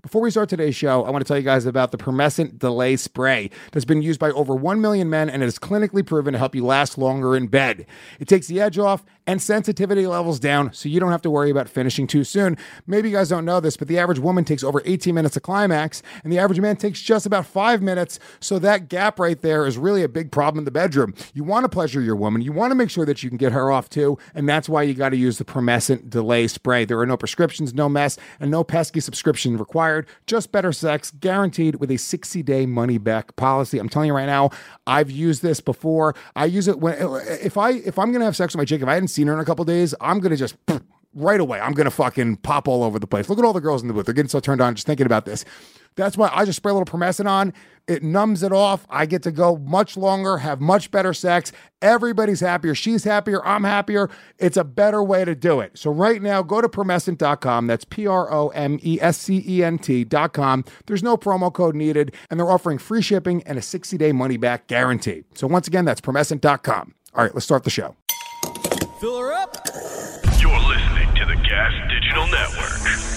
Before we start today's show, I want to tell you guys about the Promescent Delay Spray that's been used by over 1 million men, and it is clinically proven to help you last longer in bed. It takes the edge off and sensitivity levels down so you don't have to worry about finishing too soon. Maybe you guys don't know this, but the average woman takes over 18 minutes to climax, and the average man takes just about 5 minutes, so that gap right there is really a big problem in the bedroom. You want to pleasure your woman. You want to make sure that you can get her off too, and that's why you got to use the Promescent Delay Spray. There are no prescriptions, no mess, and no pesky subscription required. Just better sex, guaranteed with a 60-day money-back policy. I'm telling you right now, I've used this before. I use it when if I'm gonna have sex with my chick, if I hadn't seen her in a couple days, I'm gonna just right away. I'm gonna fucking pop all over the place. Look at all the girls in the booth; they're getting so turned on just thinking about this. That's why I just spray a little Promescent on. It numbs it off. I get to go much longer, have much better sex. Everybody's happier. She's happier. I'm happier. It's a better way to do it. So right now, go to Promescent.com. That's Promescent.com. There's no promo code needed, and they're offering free shipping and a 60-day money-back guarantee. So once again, that's Promescent.com. All right, let's start the show. Fill her up. You're listening to the Gas Digital Network.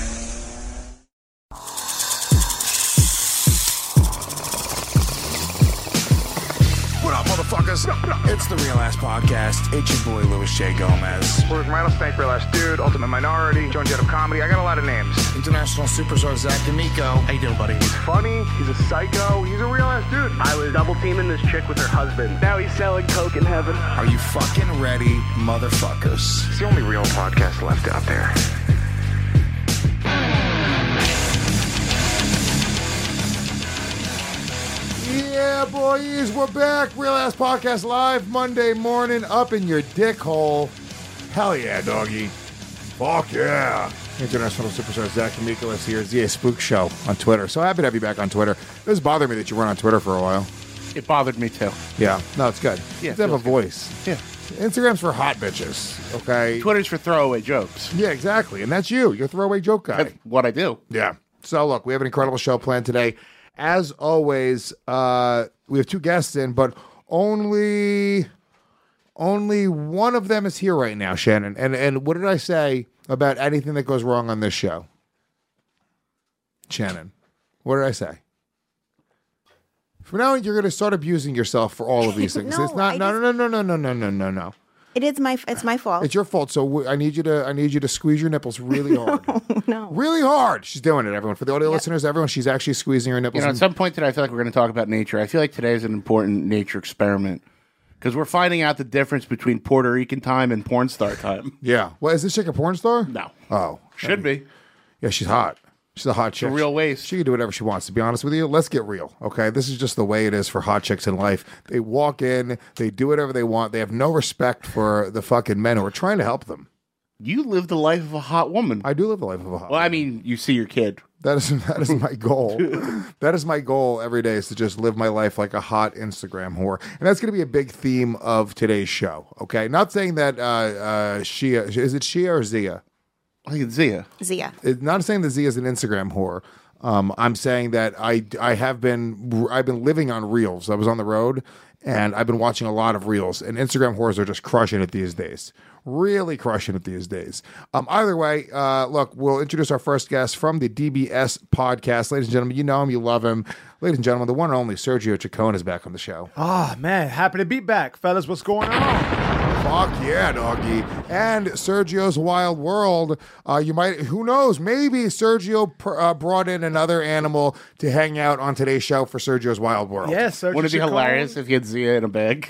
What up, motherfuckers? It's the Real Ass Podcast. It's your boy, Louis J. Gomez. Where's Rattlesnake, Real Ass Dude, Ultimate Minority, Joan Jett of Comedy. I got a lot of names. International Superstar Zach D'Amico. How you doing, buddy? He's funny. He's a psycho. He's a real ass dude. I was double teaming this chick with her husband. Now he's selling coke in heaven. Are you fucking ready, motherfuckers? It's the only real podcast left out there. Yeah, boys, we're back. Real Ass Podcast live Monday morning, up in your dick hole. Hell yeah, doggy. Fuck yeah. International Superstar Zach D'Amico is here. ZA Spook Show on Twitter. So happy to have you back on Twitter. It does bother me that you weren't on Twitter for a while. It bothered me too. Yeah, no, it's good. Yeah, you have a voice. Yeah. Instagram's for hot bitches, okay? Twitter's for throwaway jokes. Yeah, exactly. And that's you. You're a throwaway joke guy. That's what I do. Yeah. So look, we have an incredible show planned today. As always, we have two guests in, but only one of them is here right now, Shannon. And what did I say about anything that goes wrong on this show? Shannon, what did I say? From now on, you're going to start abusing yourself for all of these things. No, it's not. No. It's my fault. It's your fault. So I need you to squeeze your nipples really hard. No. Really hard. She's doing it, everyone. For the audio listeners, everyone, she's actually squeezing her nipples. You know, at some point today, I feel like we're going to talk about nature. I feel like today is an important nature experiment because we're finding out the difference between Puerto Rican time and porn star time. Yeah. Well, is this chick a porn star? No. Oh. Should be. Yeah, she's hot. She's a hot chick. A real waste. She can do whatever she wants, to be honest with you. Let's get real, okay? This is just the way it is for hot chicks in life. They walk in, they do whatever they want. They have no respect for the fucking men who are trying to help them. You live the life of a hot woman. I do live the life of a hot Well, woman. I mean, you see your kid. That is my goal. That is my goal every day, is to just live my life like a hot Instagram whore. And that's going to be a big theme of today's show, okay? Not saying that Shia, is it Shia or Zia? I think it's Zia. Zia. Not saying that Zia is an Instagram whore. I'm saying that I've been living on Reels. I was on the road, and I've been watching a lot of Reels, and Instagram whores are just crushing it these days. Really crushing it these days. Either way, look, we'll introduce our first guest from the DBS podcast. Ladies and gentlemen, you know him, you love him. Ladies and gentlemen, the one and only Sergio Chacon is back on the show. Oh, man. Happy to be back. Fellas, what's going on? Fuck yeah, doggy. And Sergio's Wild World. Who knows, maybe Sergio brought in another animal to hang out on today's show for Sergio's Wild World. Yes, Sergio Wouldn't it be Chacon, hilarious if you had Zia in a bag?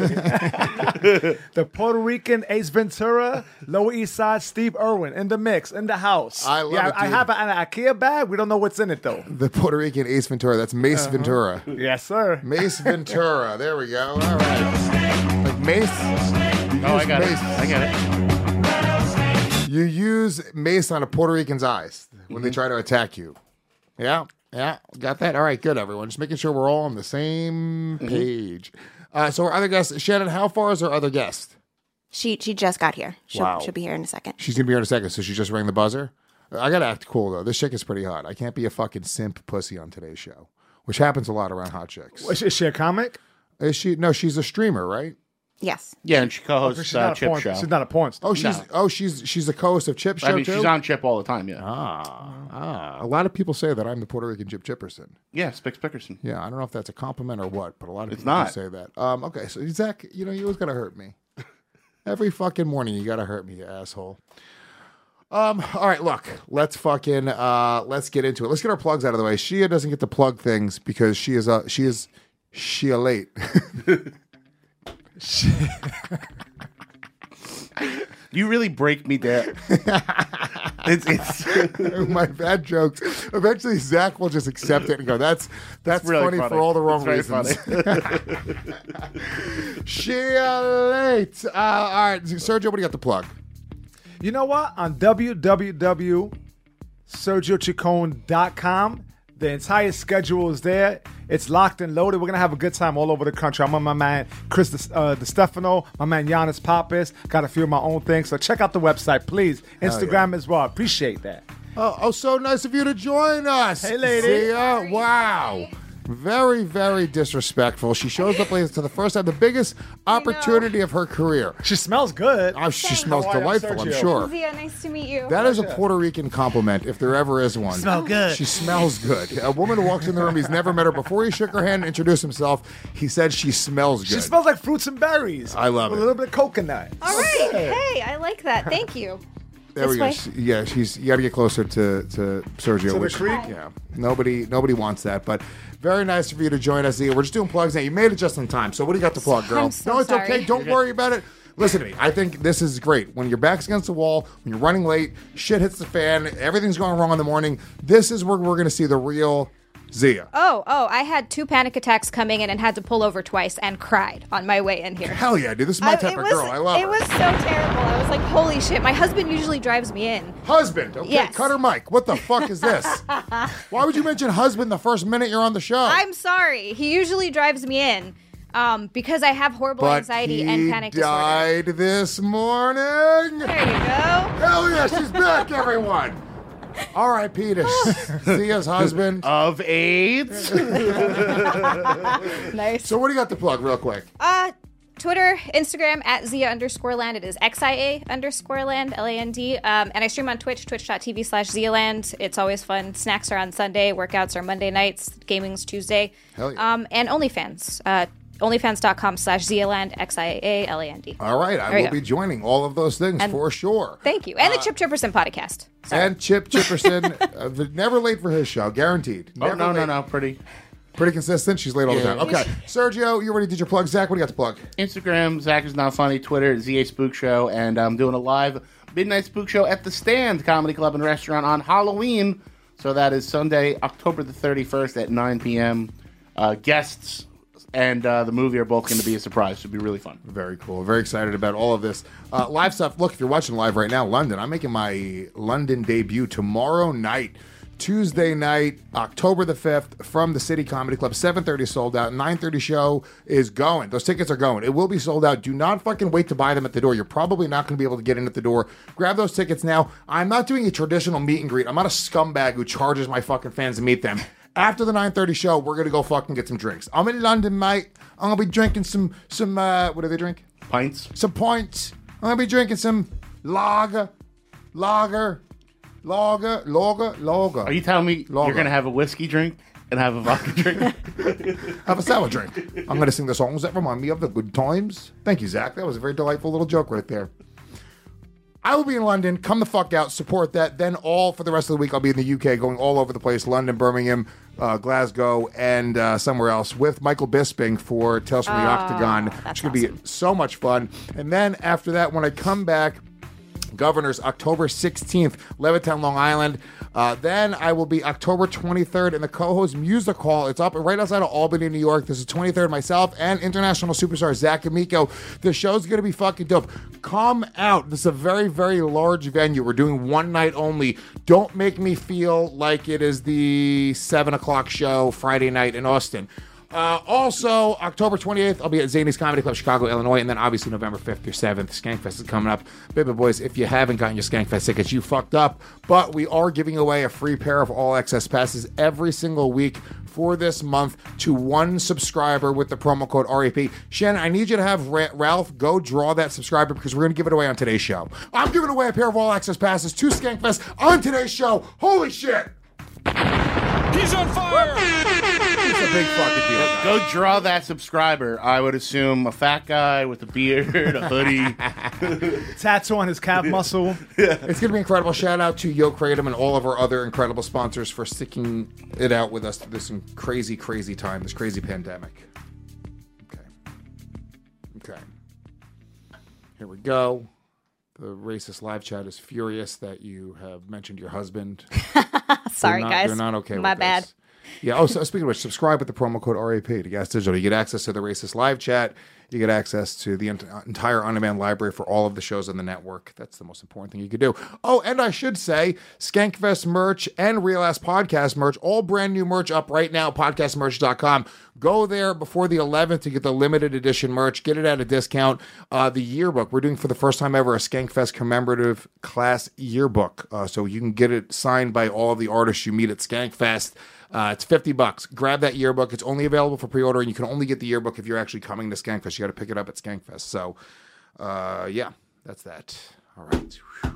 The Puerto Rican Ace Ventura, Lower East Side Steve Irwin in the mix, in the house. I love it, I dude. have an IKEA bag. We don't know what's in it, though. The Puerto Rican Ace Ventura. That's Mace Ventura. Yes, sir. Mace Ventura. There we go. All right. Like Mace. Oh, I got Mace. it. I got it. You use mace on a Puerto Rican's eyes when they try to attack you. Yeah. Got that? All right, good, everyone. Just making sure we're all on the same page. So our other guest, Shannon, how far is our other guest? She just got here. Wow. She'll be here in a second. She's going to be here in a second, so she just rang the buzzer? I got to act cool, though. This chick is pretty hot. I can't be a fucking simp pussy on today's show, which happens a lot around hot chicks. Is she a comic? Is she? No, she's a streamer, right? Yes. Yeah, and she co-hosts She's not a Chip porn. Show. She's not a porn star. She's the co-host of Chip Show I mean, too? she's on Chip all the time. Yeah. A lot of people say that I'm the Puerto Rican Chip Chipperson. Yeah, Spix Pickerson. Yeah, I don't know if that's a compliment or what, but a lot of It's people not. do say that. Okay, so Zach, you always gotta hurt me. Every fucking morning you gotta hurt me, you asshole. All right, look, let's get into it. Let's get our plugs out of the way. Shia doesn't get to plug things because she is Shia late. You really break me down. it's My bad jokes. Eventually, Zach will just accept it and go, "That's really funny for all the wrong It's very reasons." funny. Shia late. All right, Sergio, what do you got to plug? You know what? On www.sergiochicone.com, the entire schedule is there. It's locked and loaded. We're going to have a good time all over the country. I'm with my man Chris DeStefano, my man Giannis Pappas. Got a few of my own things. So check out the website, please. Instagram as well. Appreciate that. Oh, so nice of you to join us. Hey, lady. Zia. Wow. Very, very disrespectful. She shows up late to the first time, the biggest opportunity of her career. She smells good. Oh, she smells How are you, delightful, I'm Sergio? sure. Zia, nice to meet you. That is a Puerto Rican compliment, if there ever is one. Smell good. She smells good. A woman who walks in the room, he's never met her before. He shook her hand and introduced himself. He said she smells good. She smells like fruits and berries. I love with it. a little bit of coconut. All right. Hey, I like that. Thank you. There we go. This way? Yeah, you got to get closer to Sergio. To the which- creek? Yeah, nobody wants that, but very nice of you to join us. Zia. We're just doing plugs now. You made it just in time. So what do you got to plug, girl? I'm so no, it's sorry. okay. Don't worry about it. Listen to me. I think this is great. When your back's against the wall, when you're running late, shit hits the fan, everything's going wrong in the morning. This is where we're going to see the real Zia. Oh, I had 2 panic attacks coming in and had to pull over twice and cried on my way in here. Hell yeah, dude. This is my type of girl. I love her. It was so terrible. I was like, holy shit. My husband usually drives me in. Husband. Okay, Yes. Cutter Mike. What the fuck is this? Why would you mention husband the first minute you're on the show? I'm sorry. He usually drives me in because I have horrible anxiety and panic disorder. died this morning. There you go. Hell yeah, she's back, everyone. R.I.P. to Zia's husband. Of AIDS. Nice. So what do you got to plug real quick? Twitter, Instagram, at Zia_land. It is XIA_land, LAND. And I stream on Twitch, twitch.tv/ZiaLand. It's always fun. Snacks are on Sunday. Workouts are Monday nights. Gaming's Tuesday. Hell yeah. And OnlyFans. OnlyFans.com/ZiaLand, XIALAND. All right, I will go. be joining all of those things for sure. Thank you. And the Chip Chipperson podcast. Sorry. And Chip Chipperson, never late for his show, guaranteed. Oh, Never late. no. Pretty. Pretty consistent. She's late all the Yeah. time. Okay, Sergio, you already did your plug. Zach, what do you got to plug? Instagram, Zach is Not Funny. Twitter, ZA Spook Show. And I'm doing a live Midnight Spook Show at The Stand Comedy Club and Restaurant on Halloween. So that is Sunday, October the 31st at 9 p.m. Guests and the movie are both going to be a surprise. Should be really fun. Very cool. Very excited about all of this. Live stuff. Look, if you're watching live right now, London, I'm making my London debut tomorrow night. Tuesday night, October the 5th, from the City Comedy Club. 7:30 sold out. 9:30 show is going. Those tickets are going. It will be sold out. Do not fucking wait to buy them at the door. You're probably not going to be able to get in at the door. Grab those tickets now. I'm not doing a traditional meet and greet. I'm not a scumbag who charges my fucking fans to meet them. After the 9:30 show, we're going to go fucking get some drinks. I'm in London, mate. I'm going to be drinking some what do they drink? Pints. Some points. I'm going to be drinking some lager. Are you telling me Lager. you're going to have a whiskey drink and have a vodka drink? Have a sour drink. I'm going to sing the songs that remind me of the good times. Thank you, Zach. That was a very delightful little joke right there. I will be in London. Come the fuck out. Support that. Then all for the rest of the week, I'll be in the UK, going all over the place. London, Birmingham, Glasgow, and somewhere else with Michael Bisping for Tales from the Octagon. It's going to be so much fun. And then after that, when I come back, Governors, October 16th, Levittown, Long Island. Then I will be October 23rd in the Co-Host Music Hall. It's up right outside of Albany, New York. This is 23rd, myself and international superstar Zach Amico. The show's going to be fucking dope. Come out. This is a very, very large venue. We're doing one night only. Don't make me feel like it is the 7 o'clock show Friday night in Austin. Also, October 28th, I'll be at Zany's Comedy Club, Chicago, Illinois, and then obviously November 5th through 7th, Skankfest is coming up. Baby boys, if you haven't gotten your Skankfest tickets, you fucked up. But we are giving away a free pair of All Access passes every single week for this month to one subscriber with the promo code RAP. Shannon, I need you to have Ralph go draw that subscriber because we're going to give it away on today's show. I'm giving away a pair of All Access passes to Skankfest on today's show. Holy shit! He's on fire! It's a big fucking deal. Guys. Go draw that subscriber. I would assume a fat guy with a beard, a hoodie. Tattoo on his calf muscle. It's going to be incredible. Shout out to Yo Kratom and all of our other incredible sponsors for sticking it out with us through this crazy, crazy time, this crazy pandemic. Okay. Here we go. The racist live chat is furious that you have mentioned your husband. Sorry, guys. They're not okay with My bad. this. Yeah. Oh, so speaking of which, subscribe with the promo code RAP to Gas Digital. You get access to the racist live chat. You get access to the entire on-demand library for all of the shows on the network. That's the most important thing you could do. Oh, and I should say, Skankfest merch and Real Ass Podcast merch, all brand new merch up right now, podcastmerch.com. Go there before the 11th to get the limited edition merch. Get it at a discount. The yearbook, we're doing for the first time ever a Skankfest commemorative class yearbook. So you can get it signed by all of the artists you meet at Skankfest. It's $50. Grab that yearbook. It's only available for pre-order, and you can only get the yearbook if you're actually coming to Skankfest. You got to pick it up at Skankfest. So, yeah, that's that. All right.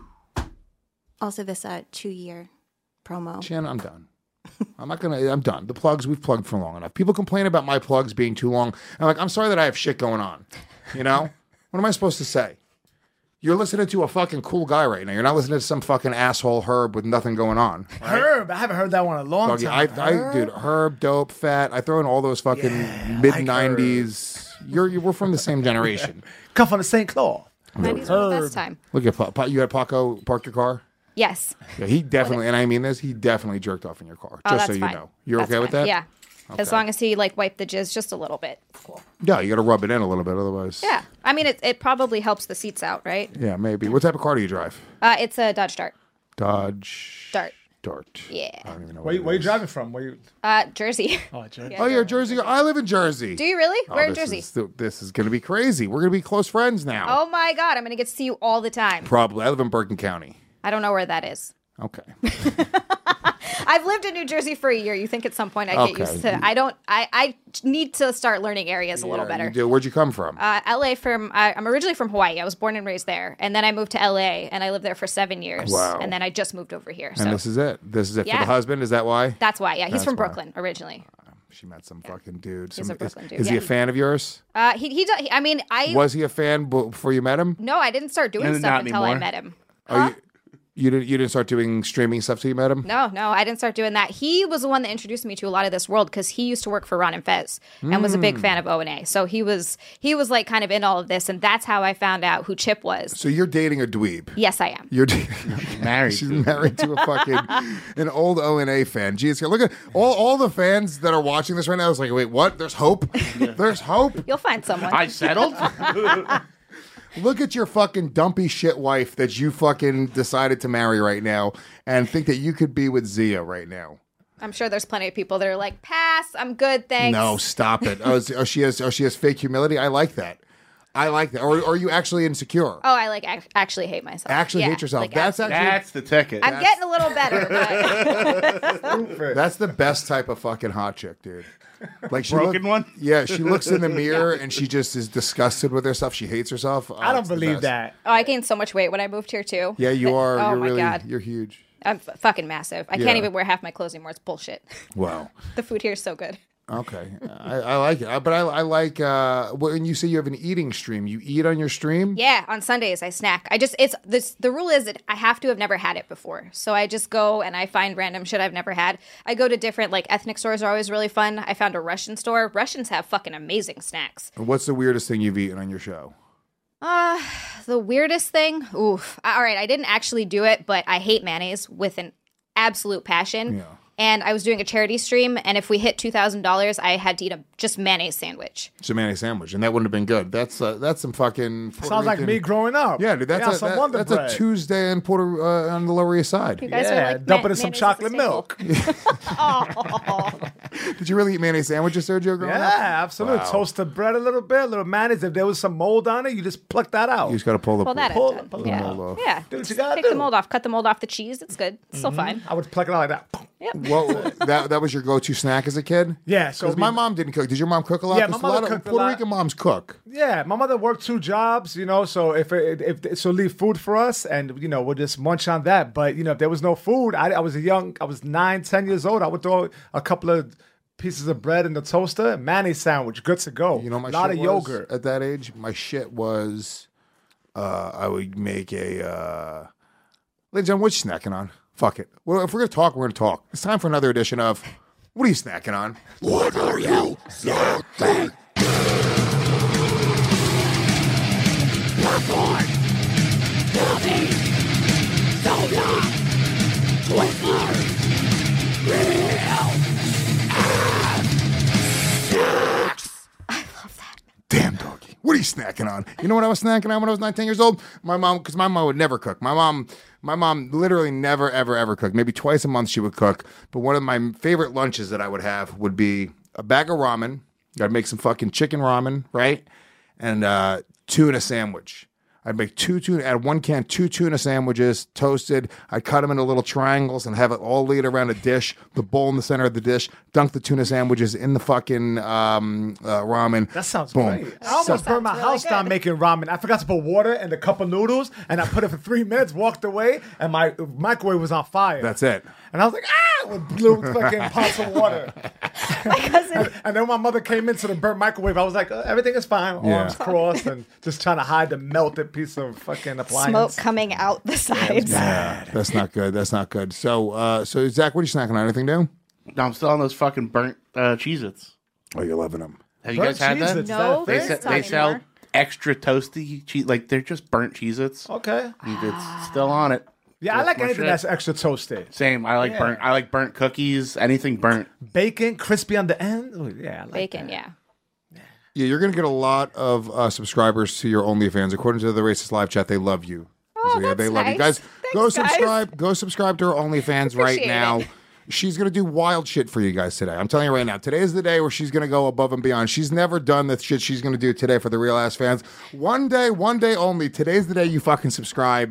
Also, this 2-year promo. Shannon, I'm done. I'm done. The plugs, we've plugged for long enough. People complain about my plugs being too long. I'm sorry that I have shit going on. You know? What am I supposed to say? You're listening to a fucking cool guy right now. You're not listening to some fucking asshole Herb with nothing going on. Right? Herb, I haven't heard that one in a long time. Dude, Herb, dope, fat. I throw in all those fucking mid-90s. We're from the same generation. Come from the St. Clair. 90s were the best time. Look at you had Paco park your car? Yes. Yeah, he definitely, and I mean this, he definitely jerked off in your car. Oh, just that's so fine. you know. You're That's okay with fine. that? Yeah. Okay. As long as he wiped the jizz just a little bit. It's cool. Yeah, you got to rub it in a little bit, otherwise. Yeah. I mean, it probably helps the seats out, right? Yeah, maybe. What type of car do you drive? It's a Dodge Dart. Dodge. Dart. Yeah. I don't even know Where you driving from? Jersey. Oh, Jersey. Yeah, Oh, you're Jersey. I live in Jersey. Do you really? Where in this Jersey? This is going to be crazy. We're going to be close friends now. Oh my God, I'm going to get to see you all the time. Probably. I live in Bergen County. I don't know where that is. Okay. I've lived in New Jersey for a year. You think at some point I get used to I need to start learning areas a little better. You do. Where'd you come from? LA I'm originally from Hawaii. I was born and raised there. And then I moved to LA and I lived there for 7 years. Wow. And then I just moved over here. So And this is it. This is it for Yeah. the husband. Is that why? that's why. Yeah, he's That's from why. Brooklyn originally. She met some fucking dude. He's a Brooklyn dude, Is he yeah. a fan of yours? I mean, Was he a fan before you met him? No, I didn't start doing And stuff not until I anymore. met him. Oh, you didn't start doing streaming stuff till you met him? No, I didn't start doing that. He was the one that introduced me to a lot of this world because he used to work for Ron and Fez and was a big fan of O&A. So he was like kind of in all of this, and that's how I found out who Chip was. So you're dating a dweeb. Yes, I am. You're Married. She's married to a fucking an old O&A fan. Jeez, look at all the fans that are watching this right now. It's like, wait, what? There's hope. There's hope. You'll find someone. I settled? Look at your fucking dumpy shit wife that you fucking decided to marry right now, and think that you could be with Zia right now. I'm sure there's plenty of people that are like, pass, I'm good, thanks. No, stop it. She has fake humility. I like that. Or are you actually insecure? Oh, I actually hate myself. Actually Yeah, hate yourself. like, That's absolutely. That's the ticket. I'm getting a little better, but That's the best type of fucking hot chick, dude. Like Broken one? Yeah, she looks in the mirror and she just is disgusted with herself. She hates herself. I don't believe that. oh, I gained so much weight when I moved here too. Yeah, you are. Oh You're my really. God. You're huge. I'm fucking massive. I Yeah. can't even wear half my clothes anymore. It's bullshit. Wow. The food here is so good. Okay, I like it, but I like when you say you have an eating stream. You eat on your stream. Yeah, on Sundays I snack. The rule is that I have to have never had it before. So I just go and I find random shit I've never had. I go to different ethnic stores are always really fun. I found a Russian store. Russians have fucking amazing snacks. What's the weirdest thing you've eaten on your show? The weirdest thing? Oof. All right, I didn't actually do it, but I hate mayonnaise with an absolute passion. Yeah. And I was doing a charity stream, and if we hit $2,000, I had to eat a just mayonnaise sandwich. It's a mayonnaise sandwich, and that wouldn't have been good. That's some fucking Puerto Sounds like Rican- me growing up. Yeah, dude, that's a Tuesday in Puerto on the Lower East Side. You guys are like dump it in some mayonnaise is a chocolate staple. milk. Oh. Did you really eat mayonnaise sandwiches, Sergio, growing up? Yeah, absolutely. Wow. Toast the bread a little bit, a little mayonnaise. If there was some mold on it, you just pluck that out. You just got to pull the Pull that Pull- out. pull Yeah. the mold off. Yeah. Do what you Just gotta take do. the mold off. Cut the mold off the cheese. It's good. It's still fine. I would pluck it out like that. What, that was your go-to snack as a kid? Yeah, so Because my mom didn't cook. Did your mom cook a lot? Yeah, 'Cause my a lot mother of cooked a Puerto lot. Rican moms cook. Yeah, my mother worked 2 jobs, so if leave food for us, and we'll just munch on that. But if there was no food, I was 9, 10 years old. I would throw a couple of pieces of bread in the toaster, mayonnaise sandwich, good to go. My a lot shit of was, yogurt. at that age. My shit was, I would make a. Ladies and gentlemen, what you snacking on? Fuck it. Well, if we're gonna talk, we're gonna talk. It's time for another edition of. What are you snacking on? What are you snacking? Damn, doggy. What are you snacking on? You know what I was snacking on when I was 9, 10 years old? My mom, because my mom would never cook. My mom literally never, ever, ever cooked. Maybe twice a month she would cook. But one of my favorite lunches that I would have would be a bag of ramen. I'd make some fucking chicken ramen, right? And tuna sandwich. I'd make add 1 can, 2 tuna sandwiches, toasted. I'd cut them into little triangles and have it all laid around a dish, the bowl in the center of the dish, dunk the tuna sandwiches in the fucking ramen. That sounds Boom. great. I almost burned my house down making ramen. I forgot to put water in a cup of noodles, and I put it for 3 minutes, walked away, and my microwave was on fire. That's it. And I was like, with blue fucking pots of water. and then my mother came into the burnt microwave. I was like, everything is fine. Yeah. Arms crossed and just trying to hide the melted piece of fucking appliance. Smoke coming out the sides. That's not good. That's not good. So, Zach, what are you snacking on? Anything new? No, I'm still on those fucking burnt Cheez-Its. Oh, you're loving them. Have you guys had that? Cheez-Its, No, that They, thing? se- they sell extra toasty cheese. Like, they're just burnt Cheez-Its. Okay. And it's still on it. Yeah, I like More anything shit. that's extra toasted. Same. I like burnt cookies. Anything burnt. Bacon, crispy on the end. Ooh, yeah, I like Bacon, that. yeah. Yeah, you're going to get a lot of subscribers to your OnlyFans. According to the Racist Live Chat, they love you. Oh, yeah, that's they love you. nice. Guys, Thanks, go guys. subscribe. Go subscribe to her OnlyFans right Appreciate now. it. She's going to do wild shit for you guys today. I'm telling you right now. Today is the day where she's going to go above and beyond. She's never done the shit she's going to do today for the Real Ass fans. One day only. Today's the day you fucking subscribe.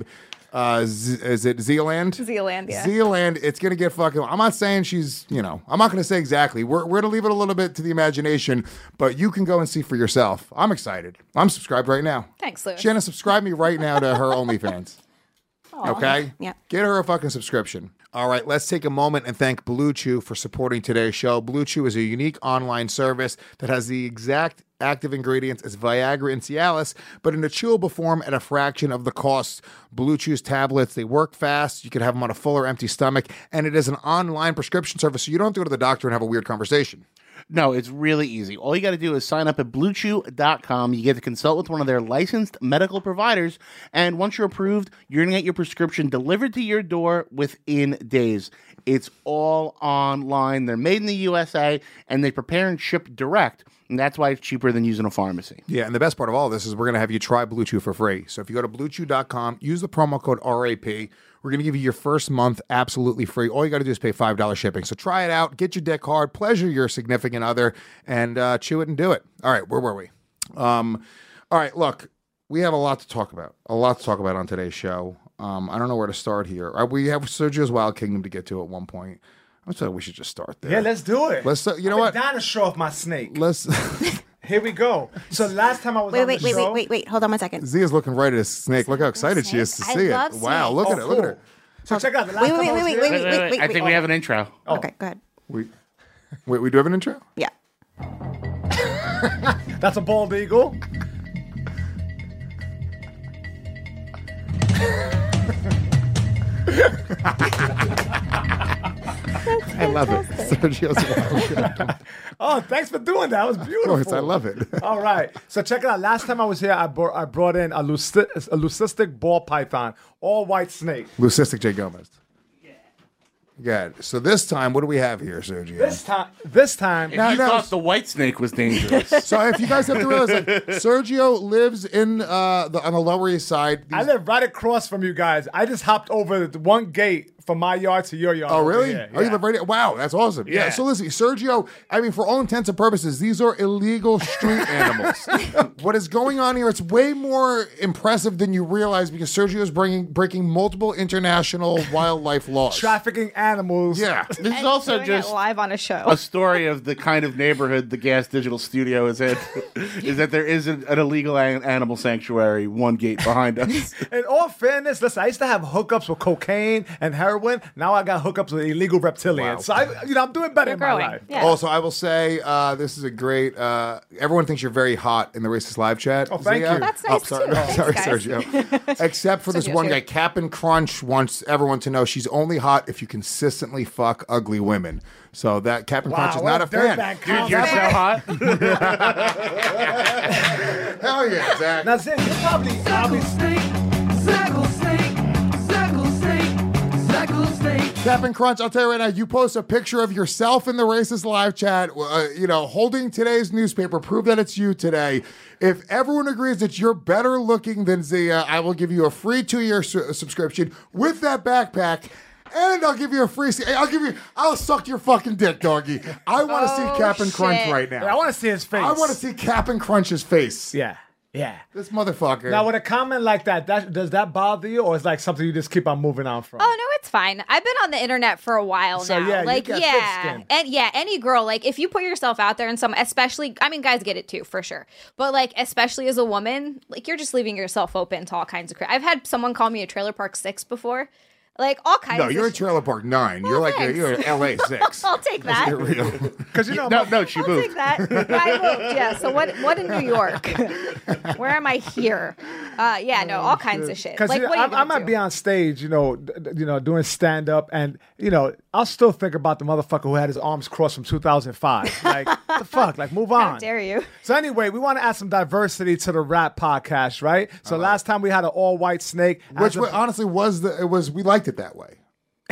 Is it Zealand? Zealand, yeah. Zealand, it's going to get fucking... I'm not saying she's, I'm not going to say exactly. We're going to leave it a little bit to the imagination, but you can go and see for yourself. I'm excited. I'm subscribed right now. Thanks, Louis. Shanna, subscribe me right now to her OnlyFans. Okay? Yeah. Get her a fucking subscription. All right, let's take a moment and thank Blue Chew for supporting today's show. Blue Chew is a unique online service that has the exact active ingredients as Viagra and Cialis, but in a chewable form at a fraction of the cost. Blue Chew's tablets, they work fast. You can have them on a full or empty stomach, and it is an online prescription service, so you don't have to go to the doctor and have a weird conversation. No, it's really easy. All you got to do is sign up at BlueChew.com. You get to consult with one of their licensed medical providers, and once you're approved, you're going to get your prescription delivered to your door within days. It's all online. They're made in the USA, and they prepare and ship direct, and that's why it's cheaper than using a pharmacy. Yeah, and the best part of all this is we're going to have you try Blue Chew for free. So if you go to BlueChew.com, use the promo code RAP. We're going to give you your first month absolutely free. All you got to do is pay $5 shipping. So try it out, get your dick hard, pleasure your significant other, and chew it and do it. All right, where were we? All right, look, we have a lot to talk about. On today's show. I don't know where to start here. We have Sergio's Wild Kingdom to get to at one point. I'm saying we should just start there. Yeah, let's do it. You know what? I'm down to show off my snake. Let's. Here we go. So last time I was on the show. Wait. Hold on 1 second. Zia's looking right at his snake. Look how excited she is to see love it. Wow, snakes. look at it. Look at her. So check out the last time I was here. Wait. I think we have an intro. Okay, go ahead. Wait, we do have an intro? Yeah. That's a bald eagle. I love it. Sergio's Wild Kingdom. Oh, thanks for doing that. That was beautiful. Of course, I love it. All right. So check it out. Last time I was here, I brought in a leucistic ball python, all white snake. Leucistic J. Gomez. Good. So this time, what do we have here, Sergio? This time. You thought the white snake was dangerous. So if you guys have to realize, like, Sergio lives in on the Lower East Side. I live right across from you guys. I just hopped over the one gate from my yard to your yard. Oh, over really? here. Oh, you live right here? Wow, that's awesome. Yeah. Yeah. So listen, Sergio, I mean, for all intents and purposes, these are illegal street animals. What is going on here, it's way more impressive than you realize because Sergio is breaking multiple international wildlife laws. Trafficking animals. Yeah. This is And also doing it just live on a show. a story of the kind of neighborhood the Gas Digital Studio is in. Is that there is an illegal animal sanctuary 1 gate behind us. In all fairness, listen, I used to have hookups with cocaine and heroin. Now I got hookups with illegal reptilians. So I'm doing better in my growing. life. Yeah. Also, I will say this is a great. Everyone thinks you're very hot in the Racist Live chat. Oh, thank Zia. you. That's Oh, nice sorry, too. Thanks, sorry, guys. Sergio. Except for this Sergio's one here. guy, Cap'n Crunch, wants everyone to know she's only hot if you consistently fuck ugly women. So that Cap'n Crunch is not a fan. Dude, You're so hot. Hell yeah, Zach. Now, Zin, you're probably Cap'n Crunch, I'll tell you right now, you post a picture of yourself in the Racist Live chat, holding today's newspaper, prove that it's you today. If everyone agrees that you're better looking than Zia, I will give you a free 2-year subscription with that backpack. And I'll give you a free. I'll suck your fucking dick, doggy. I want to see Cap'n Crunch shit. right now. Yeah, I want to see his face. I want to see Cap'n Crunch's face. Yeah. Yeah. This motherfucker. Now, with a comment like that, does that bother you, or is like something you just keep on moving on from? Oh no, it's fine. I've been on the internet for a while So, now. yeah, you like got yeah, thick-skinned. and yeah, any girl, like if you put yourself out there and especially, I mean, guys get it too for sure, but like especially as a woman, like you're just leaving yourself open to all kinds of crap. I've had someone call me a Trailer Park 6 before, like all kinds. No, of you're a shit. Trailer Park 9. You're like thanks. you're an LA 6. I'll take that. You're real. Because you know, No, she I'll moved. take that. I moved, yeah. So what in New York? Where am I here? Yeah, no, all kinds of shit. because Like, what are you I gonna might do? be on stage, doing stand up, and I'll still think about the motherfucker who had his arms crossed from 2005. Like, what the fuck? Like, move on. How dare you? So anyway, we want to add some diversity to the rap podcast, right? So last time we had an all-white snake, Which as a- honestly we liked it that way.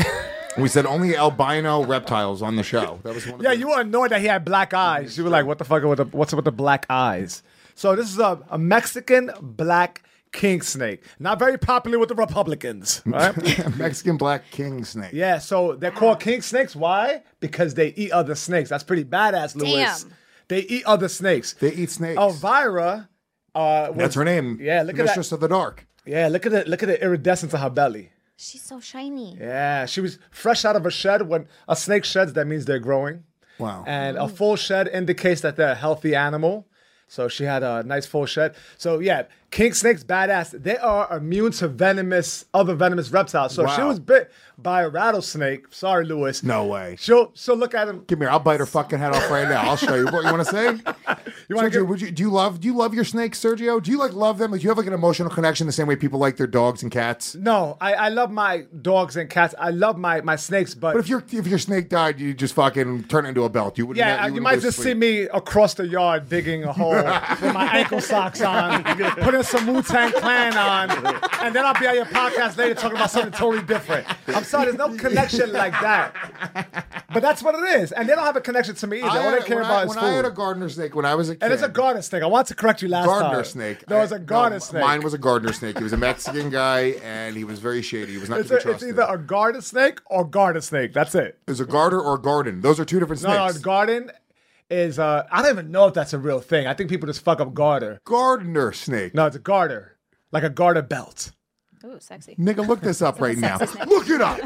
We said only albino reptiles on the show. That was one of yeah, the, you were annoyed that he had black eyes. You were like, what the fuck? What's up with the black eyes? So this is a Mexican black king snake, not very popular with the Republicans, right? Mexican black king snake. Yeah, so they're called king snakes. Why? Because they eat other snakes. That's pretty badass, Lewis. Damn. They eat other snakes. They eat snakes. Elvira, That's her name. Yeah, look at Mistress that. of the Dark. Yeah, look at the iridescence of her belly. She's so shiny. Yeah, she was fresh out of a shed. When a snake sheds, that means they're growing. Wow. And a full shed indicates that they're a healthy animal. So she had a nice full shed. So yeah, king snakes, badass. They are immune to other venomous reptiles. So if she Wow. was bit by a rattlesnake. Sorry, Lewis. No way. She'll look at him. Give me here. I'll bite her fucking head off right now. I'll show you. What you want to say? You wanna Sergio, give- do you love your snakes, Sergio? Do you love them? Like, do you have like an emotional connection the same way people like their dogs and cats? No, I love my dogs and cats. I love my snakes, but But if your snake died, you just fucking turn it into a belt. You wouldn't. yeah, you wouldn't might go just sleep. see me across the yard digging a hole with my ankle socks on, putting some Wu-Tang Clan on, and then I'll be on your podcast later talking about something totally different. I'm sorry, there's no connection like that. But that's what it is. And they don't have a connection to me either. All they care about is when I had a food. gardener snake when I was a kid. And it's a garden snake. I want to correct you last time. gardener snake. No, it's a garden No, snake. Mine was a gardener snake. He was a Mexican guy, and he was very shady. He was not It's, to be it's trusted. either a garden snake or garden snake. That's it. It was a garter or a garden. Those are two different snakes. No, garden is, I don't even know if that's a real thing. I think people just fuck up garter. Gardener snake. No, it's a garter. Like a garter belt. Ooh, sexy. Nigga, look this up right now. sexy snake. Look it up.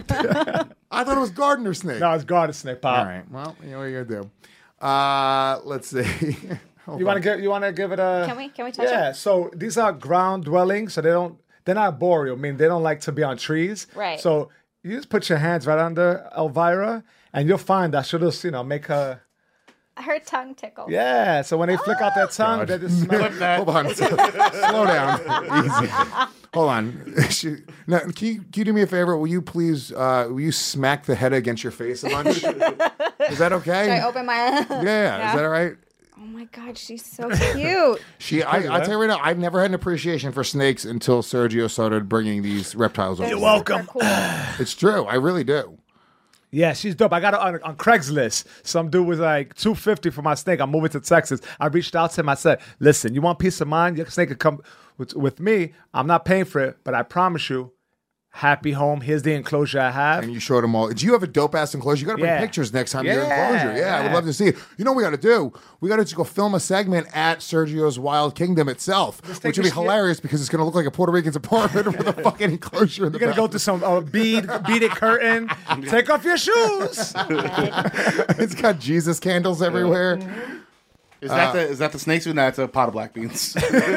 I thought it was gardener snake. No, it's garden snake, pop. All right. Well, you know what you're gonna do. Let's see. Hold You want on. to give it a? Can we touch Yeah. it? So these are ground dwellings, so they're not boreal. I mean, they don't like to be on trees. Right. So you just put your hands right under Elvira, and you'll find that she'll just make her. Her tongue tickle. Yeah. So when they flick out their tongue, they just smell. Hold on. Slow down. Easy. Hold on. Now, can you do me a favor? Will you please? Will you smack the head against your face a bunch? Is that okay? Should I open my? Yeah. Is that all right? Oh my god, she's so cute. I'll tell you right now, I've never had an appreciation for snakes until Sergio started bringing these reptiles over. You're welcome. Cool. It's true. I really do. Yeah, she's dope. I got her on Craigslist. Some dude was like $250 for my snake. I'm moving to Texas. I reached out to him. I said, "Listen, you want peace of mind? Your snake could come with me. I'm not paying for it, but I promise you, happy home. Here's the enclosure I have. And you showed them all. Do you have a dope ass enclosure? You got to bring Yeah. pictures next time you're in Yeah, enclosure. Yeah, I would yeah. love to see it. You know what we got to do? We got to just go film a segment at Sergio's Wild Kingdom itself, take which would be a shit. hilarious because it's going to look like a Puerto Rican's apartment with a fucking enclosure in the You're gonna go back. through some beaded curtain. Take off your shoes. It's got Jesus candles everywhere. Is that the snakes? No, it's a pot of black beans.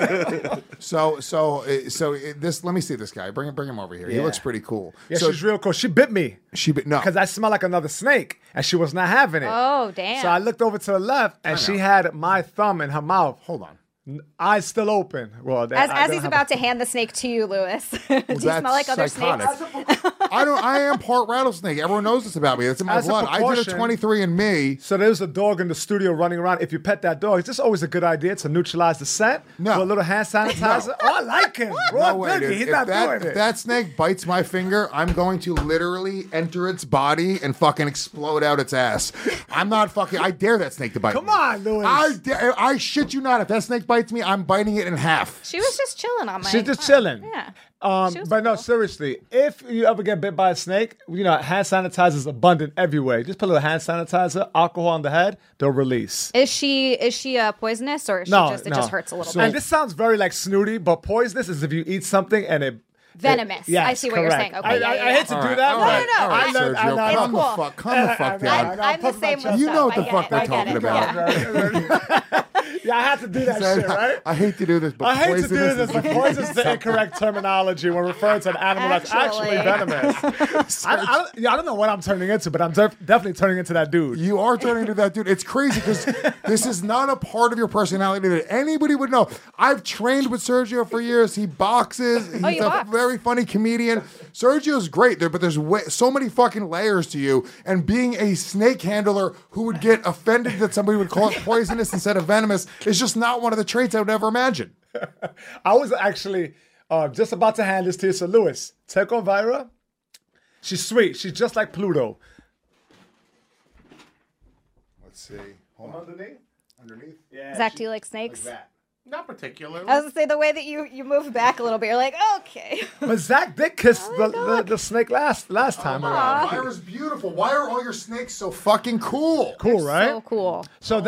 So this. Let me see this guy. Bring him over here. He Yeah. looks pretty cool. Yeah, so she's real cool. She bit me no. because I smell like another snake, and she was not having it. Oh, damn. So I looked over to the left, and she had my thumb in her mouth. Hold on. Eyes still open. Well, As he's about to hand the snake to you, Lewis, do you smell like other psychotic. snakes? I am part rattlesnake. Everyone knows this about me. It's in my As a blood. I did a precaution- 23andMe. So there's a dog in the studio running around. If you pet that dog, it's just always a good idea to neutralize the scent. No. With a little hand sanitizer. No. Oh, I like him. Raw No way, Boogie. dude. He's If not doing if it. that snake bites my finger, I'm going to literally enter its body and fucking explode out its ass. I'm not fucking. I dare that snake to bite me. Come on, Louis. I shit you not. If that snake bites me, I'm biting it in half. She was just chilling on my. She's just chilling. Yeah. She was But no, cool. seriously, if you ever get bit by a snake, hand sanitizer is abundant everywhere. Just put a little hand sanitizer, alcohol on the head, they'll release. Is she poisonous or is she No, just it no. just hurts a little And bit? this sounds very like snooty, but poisonous is if you eat something and it Venomous. Yes, I see what you're correct. saying. Okay, I hate to All do right, that. all but right, all right, I learned- Sergio, I calm It's the cool. fuck, calm the fuck down. I'm the same with You stuff. know what the I get fuck it. they're I get talking it. about. Yeah. Yeah, I had to do that shit, right? I hate to do this, but I hate to do poisonous this, is- but poison is the incorrect terminology when referring to an animal that's actually Actually. venomous. I don't know what I'm turning into, but I'm definitely turning into that dude. You are turning into that dude. It's crazy because this is not a part of your personality that anybody would know. I've trained with Sergio for years. He boxes. He's you a box. very funny comedian. Sergio's great there, but there's so many fucking layers to you. And being a snake handler who would get offended that somebody would call it poisonous instead of venomous is just not one of the traits I would ever imagine. I was actually just about to hand this to you. So, Lewis, take on Vira. She's sweet. She's just like Pluto. Let's see. Hold on. Underneath? Yeah, Zach, do you like snakes? Not particularly. I was gonna say the way that you move back a little bit, you're like, okay. But Zach did kiss the snake last time around. Vira's beautiful. Why are all your snakes so fucking cool? Cool, right? So cool. So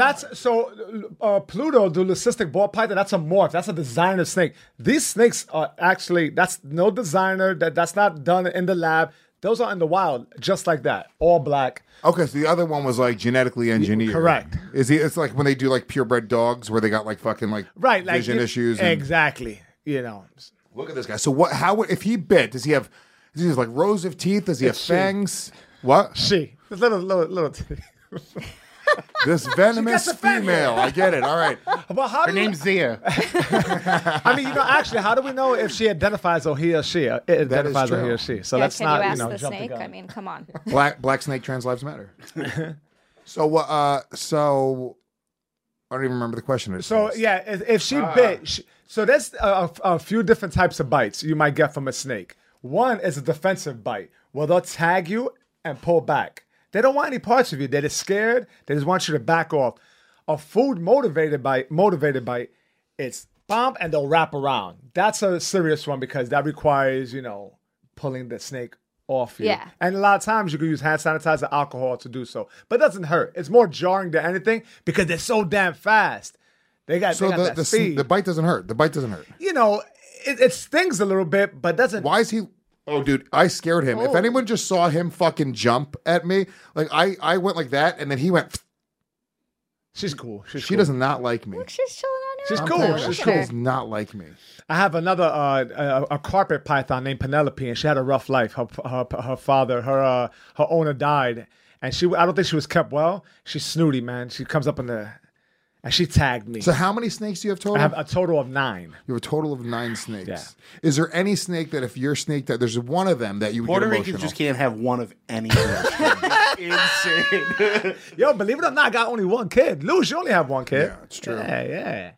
Pluto, the leucistic ball python, that's a morph. That's a designer snake. These snakes are actually, that's no designer. That's not done in the lab. Those are in the wild, just like that, all black. Okay, so the other one was like genetically engineered. Correct. It's like when they do like purebred dogs where they got like fucking like Right, like vision issues. And, Exactly. Look at this guy. So if he bit, does he have like rows of teeth? Does he have It's she. fangs? What? She. This little. This venomous the fang female. I get it. All right. But how Her do name's Zia. I mean, actually, how do we know if she identifies or he or she? It identifies or true. he or she. So Yeah, let's can not, you ask the jump the snake? gun. I mean, come on. Black snake trans lives matter. So I don't even remember the question. So yeah, if she bit, so there's a few different types of bites you might get from a snake. One is a defensive bite, where they'll tag you and pull back. They don't want any parts of you. They're just scared. They just want you to back off. A food motivated bite, it's bomb and they'll wrap around. That's a serious one because that requires pulling the snake off you. Yeah. And a lot of times you can use hand sanitizer, alcohol to do so, but it doesn't hurt. It's more jarring than anything because they're so damn fast. They got that speed. the bite doesn't hurt. The bite doesn't hurt. It stings a little bit, but doesn't. Why is he? Oh, dude, I scared him. If anyone just saw him fucking jump at me, like I went like that, and then he went. She's cool. She does not like me. Look, she's chilling on her She's own, cool. though. She's Look at She her. does not like me. I have another a carpet python named Penelope, and she had a rough life. Her father, her owner died, and I don't think she was kept well. She's snooty, man. She comes up and she tagged me. So how many snakes do you have total? I have a total of 9. You have a total of 9 snakes. Yeah. Is there any snake that if you're snake that there's one of them that you would Puerto get Ricans emotional? just can't have one of any of those. Insane. Yo, believe it or not, I got only one kid. Lou, you only have one kid. Yeah, it's true. Yeah.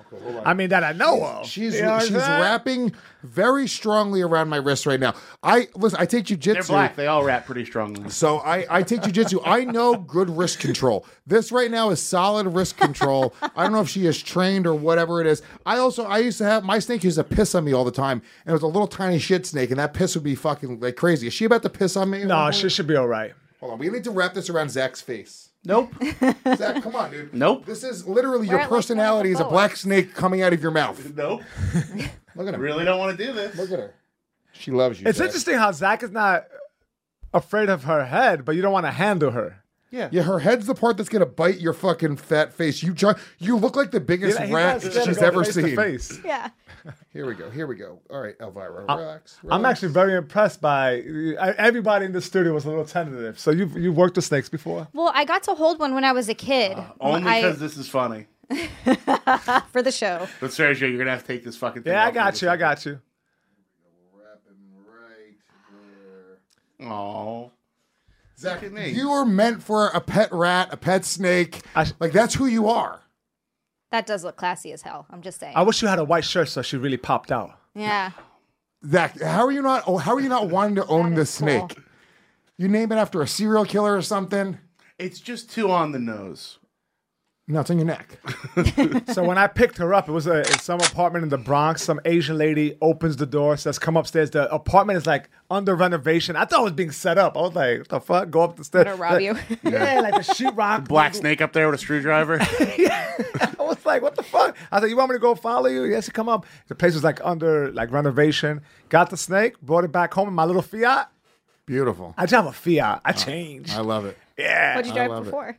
I mean, that I know of. She's You know what I'm saying? wrapping very strongly around my wrist right now. I take jujitsu. They're black. They all wrap pretty strongly. So I take jujitsu. I know good wrist control. This right now is solid wrist control. I don't know if she is trained or whatever it is. I used to have, my snake used to piss on me all the time, and it was a little tiny shit snake, and that piss would be fucking like crazy. Is she about to piss on me? No, she should be all right. Hold on. We need to wrap this around Zach's face. Nope. Zach, come on, dude. Nope. This is literally We're your at, like, personality is a one of the black snake coming out of your mouth. Nope. Look at him. Really don't want to do this. Look at her. She loves you. It's Zach. interesting how Zach is not afraid of her head, but you don't want to handle her. Yeah, her head's the part that's gonna bite your fucking fat face. You look like the biggest He rat does. she's Go ever face to seen. face. Yeah. Here we go. All right, Elvira, relax. I'm actually very impressed by everybody in the studio was a little tentative. So you've worked with snakes before? Well, I got to hold one when I was a kid. Only because this is funny. For the show. But Sergio, you're going to have to take this fucking thing Yeah, I off got of you. I got you. Wrap him right there. Aw. Zach, Look at me. you were meant for a pet rat, a pet snake. Like that's who you are. That does look classy as hell. I'm just saying. I wish you had a white shirt so she really popped out. Yeah. Zach, how are you not wanting to own That this is cool. snake? You name it after a serial killer or something? It's just too on the nose. No, it's on your neck. So when I picked her up, it was in some apartment in the Bronx. Some Asian lady opens the door, says, "Come upstairs." The apartment is like under renovation. I thought it was being set up. I was like, "What the fuck? Go up the stairs." Gonna rob you. Yeah, like the sheetrock. Black snake up there with a screwdriver. I was like, "What the fuck?" I said, "You want me to go follow you?" Yes, you come up. The place was like under like renovation. Got the snake, brought it back home in my little Fiat. Beautiful. I just have a Fiat. I changed. I love it. Yeah. What'd you drive before?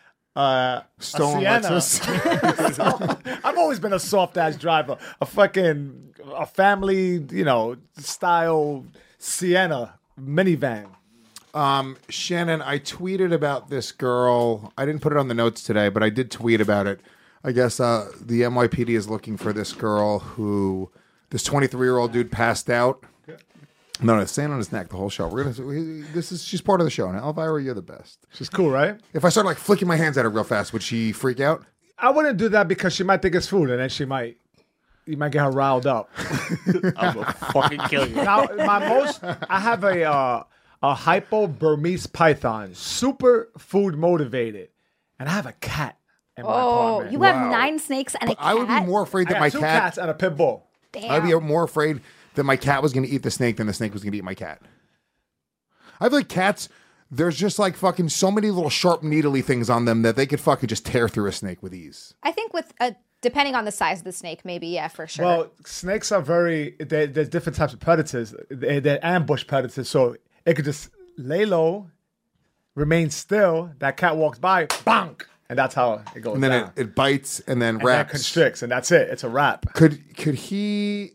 Stolen Sienna. Lexus. I've always been a soft ass driver. A family, style Sienna minivan. Shannon, I tweeted about this girl. I didn't put it on the notes today, but I did tweet about it. I guess the NYPD is looking for this girl this 23-year-old dude passed out. No, staying on his neck the whole show. She's part of the show now. Elvira, you're the best. She's cool, right? If I start like flicking my hands at her real fast, would she freak out? I wouldn't do that because she might think it's food, and then you might get her riled up. I will fucking kill you. Now, I have a hypo Burmese python, super food motivated, and I have a cat in my apartment. You have 9 snakes and a cat? I would be more afraid I that got my 2 cat. cats and a pit bull. Damn. I'd be more afraid that my cat was going to eat the snake than the snake was going to eat my cat. I feel like cats, there's just like fucking so many little sharp needly things on them that they could fucking just tear through a snake with ease. I think with depending on the size of the snake, maybe, yeah, for sure. Well, snakes are there's different types of predators. They're ambush predators, so it could just lay low, remain still. That cat walks by, bonk, and that's how it goes And then down. it bites and then and wraps. then constricts, and that's it. It's a wrap. Could he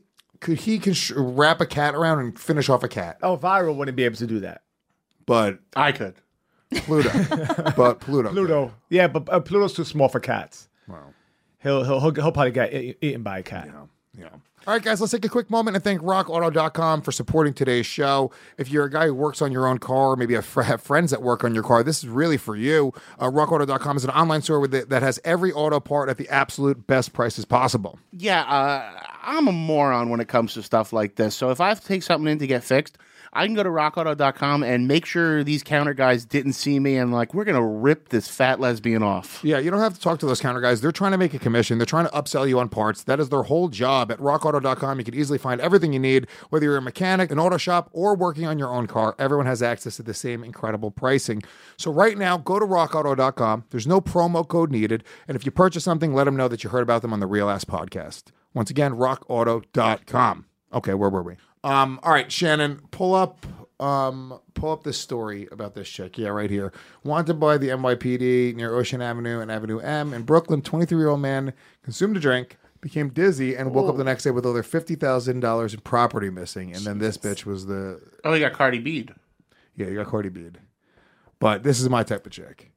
wrap a cat around and finish off a cat? Elvira wouldn't be able to do that. But I could. Pluto. Pluto. Yeah, but Pluto's too small for cats. Wow. He'll probably get eaten by a cat. Yeah. All right, guys, let's take a quick moment and thank RockAuto.com for supporting today's show. If you're a guy who works on your own car, or maybe have friends that work on your car, this is really for you. RockAuto.com is an online store that has every auto part at the absolute best prices possible. Yeah, I'm a moron when it comes to stuff like this. So if I have to take something in to get fixed, I can go to rockauto.com and make sure these counter guys didn't see me and we're going to rip this fat lesbian off. Yeah, you don't have to talk to those counter guys. They're trying to make a commission. They're trying to upsell you on parts. That is their whole job. At rockauto.com, you can easily find everything you need, whether you're a mechanic, an auto shop, or working on your own car. Everyone has access to the same incredible pricing. So right now, go to rockauto.com. There's no promo code needed. And if you purchase something, let them know that you heard about them on the Real Ass Podcast. Once again, rockauto.com. Okay, where were we? All right, Shannon, pull up this story about this chick. Yeah, right here. Wanted by the NYPD near Ocean Avenue and Avenue M in Brooklyn. 23-year-old man consumed a drink, became dizzy, and woke up the next day with over $50,000 in property missing. And then this bitch was the... Oh, you got Cardi B. Yeah, you got Cardi B. But this is my type of chick.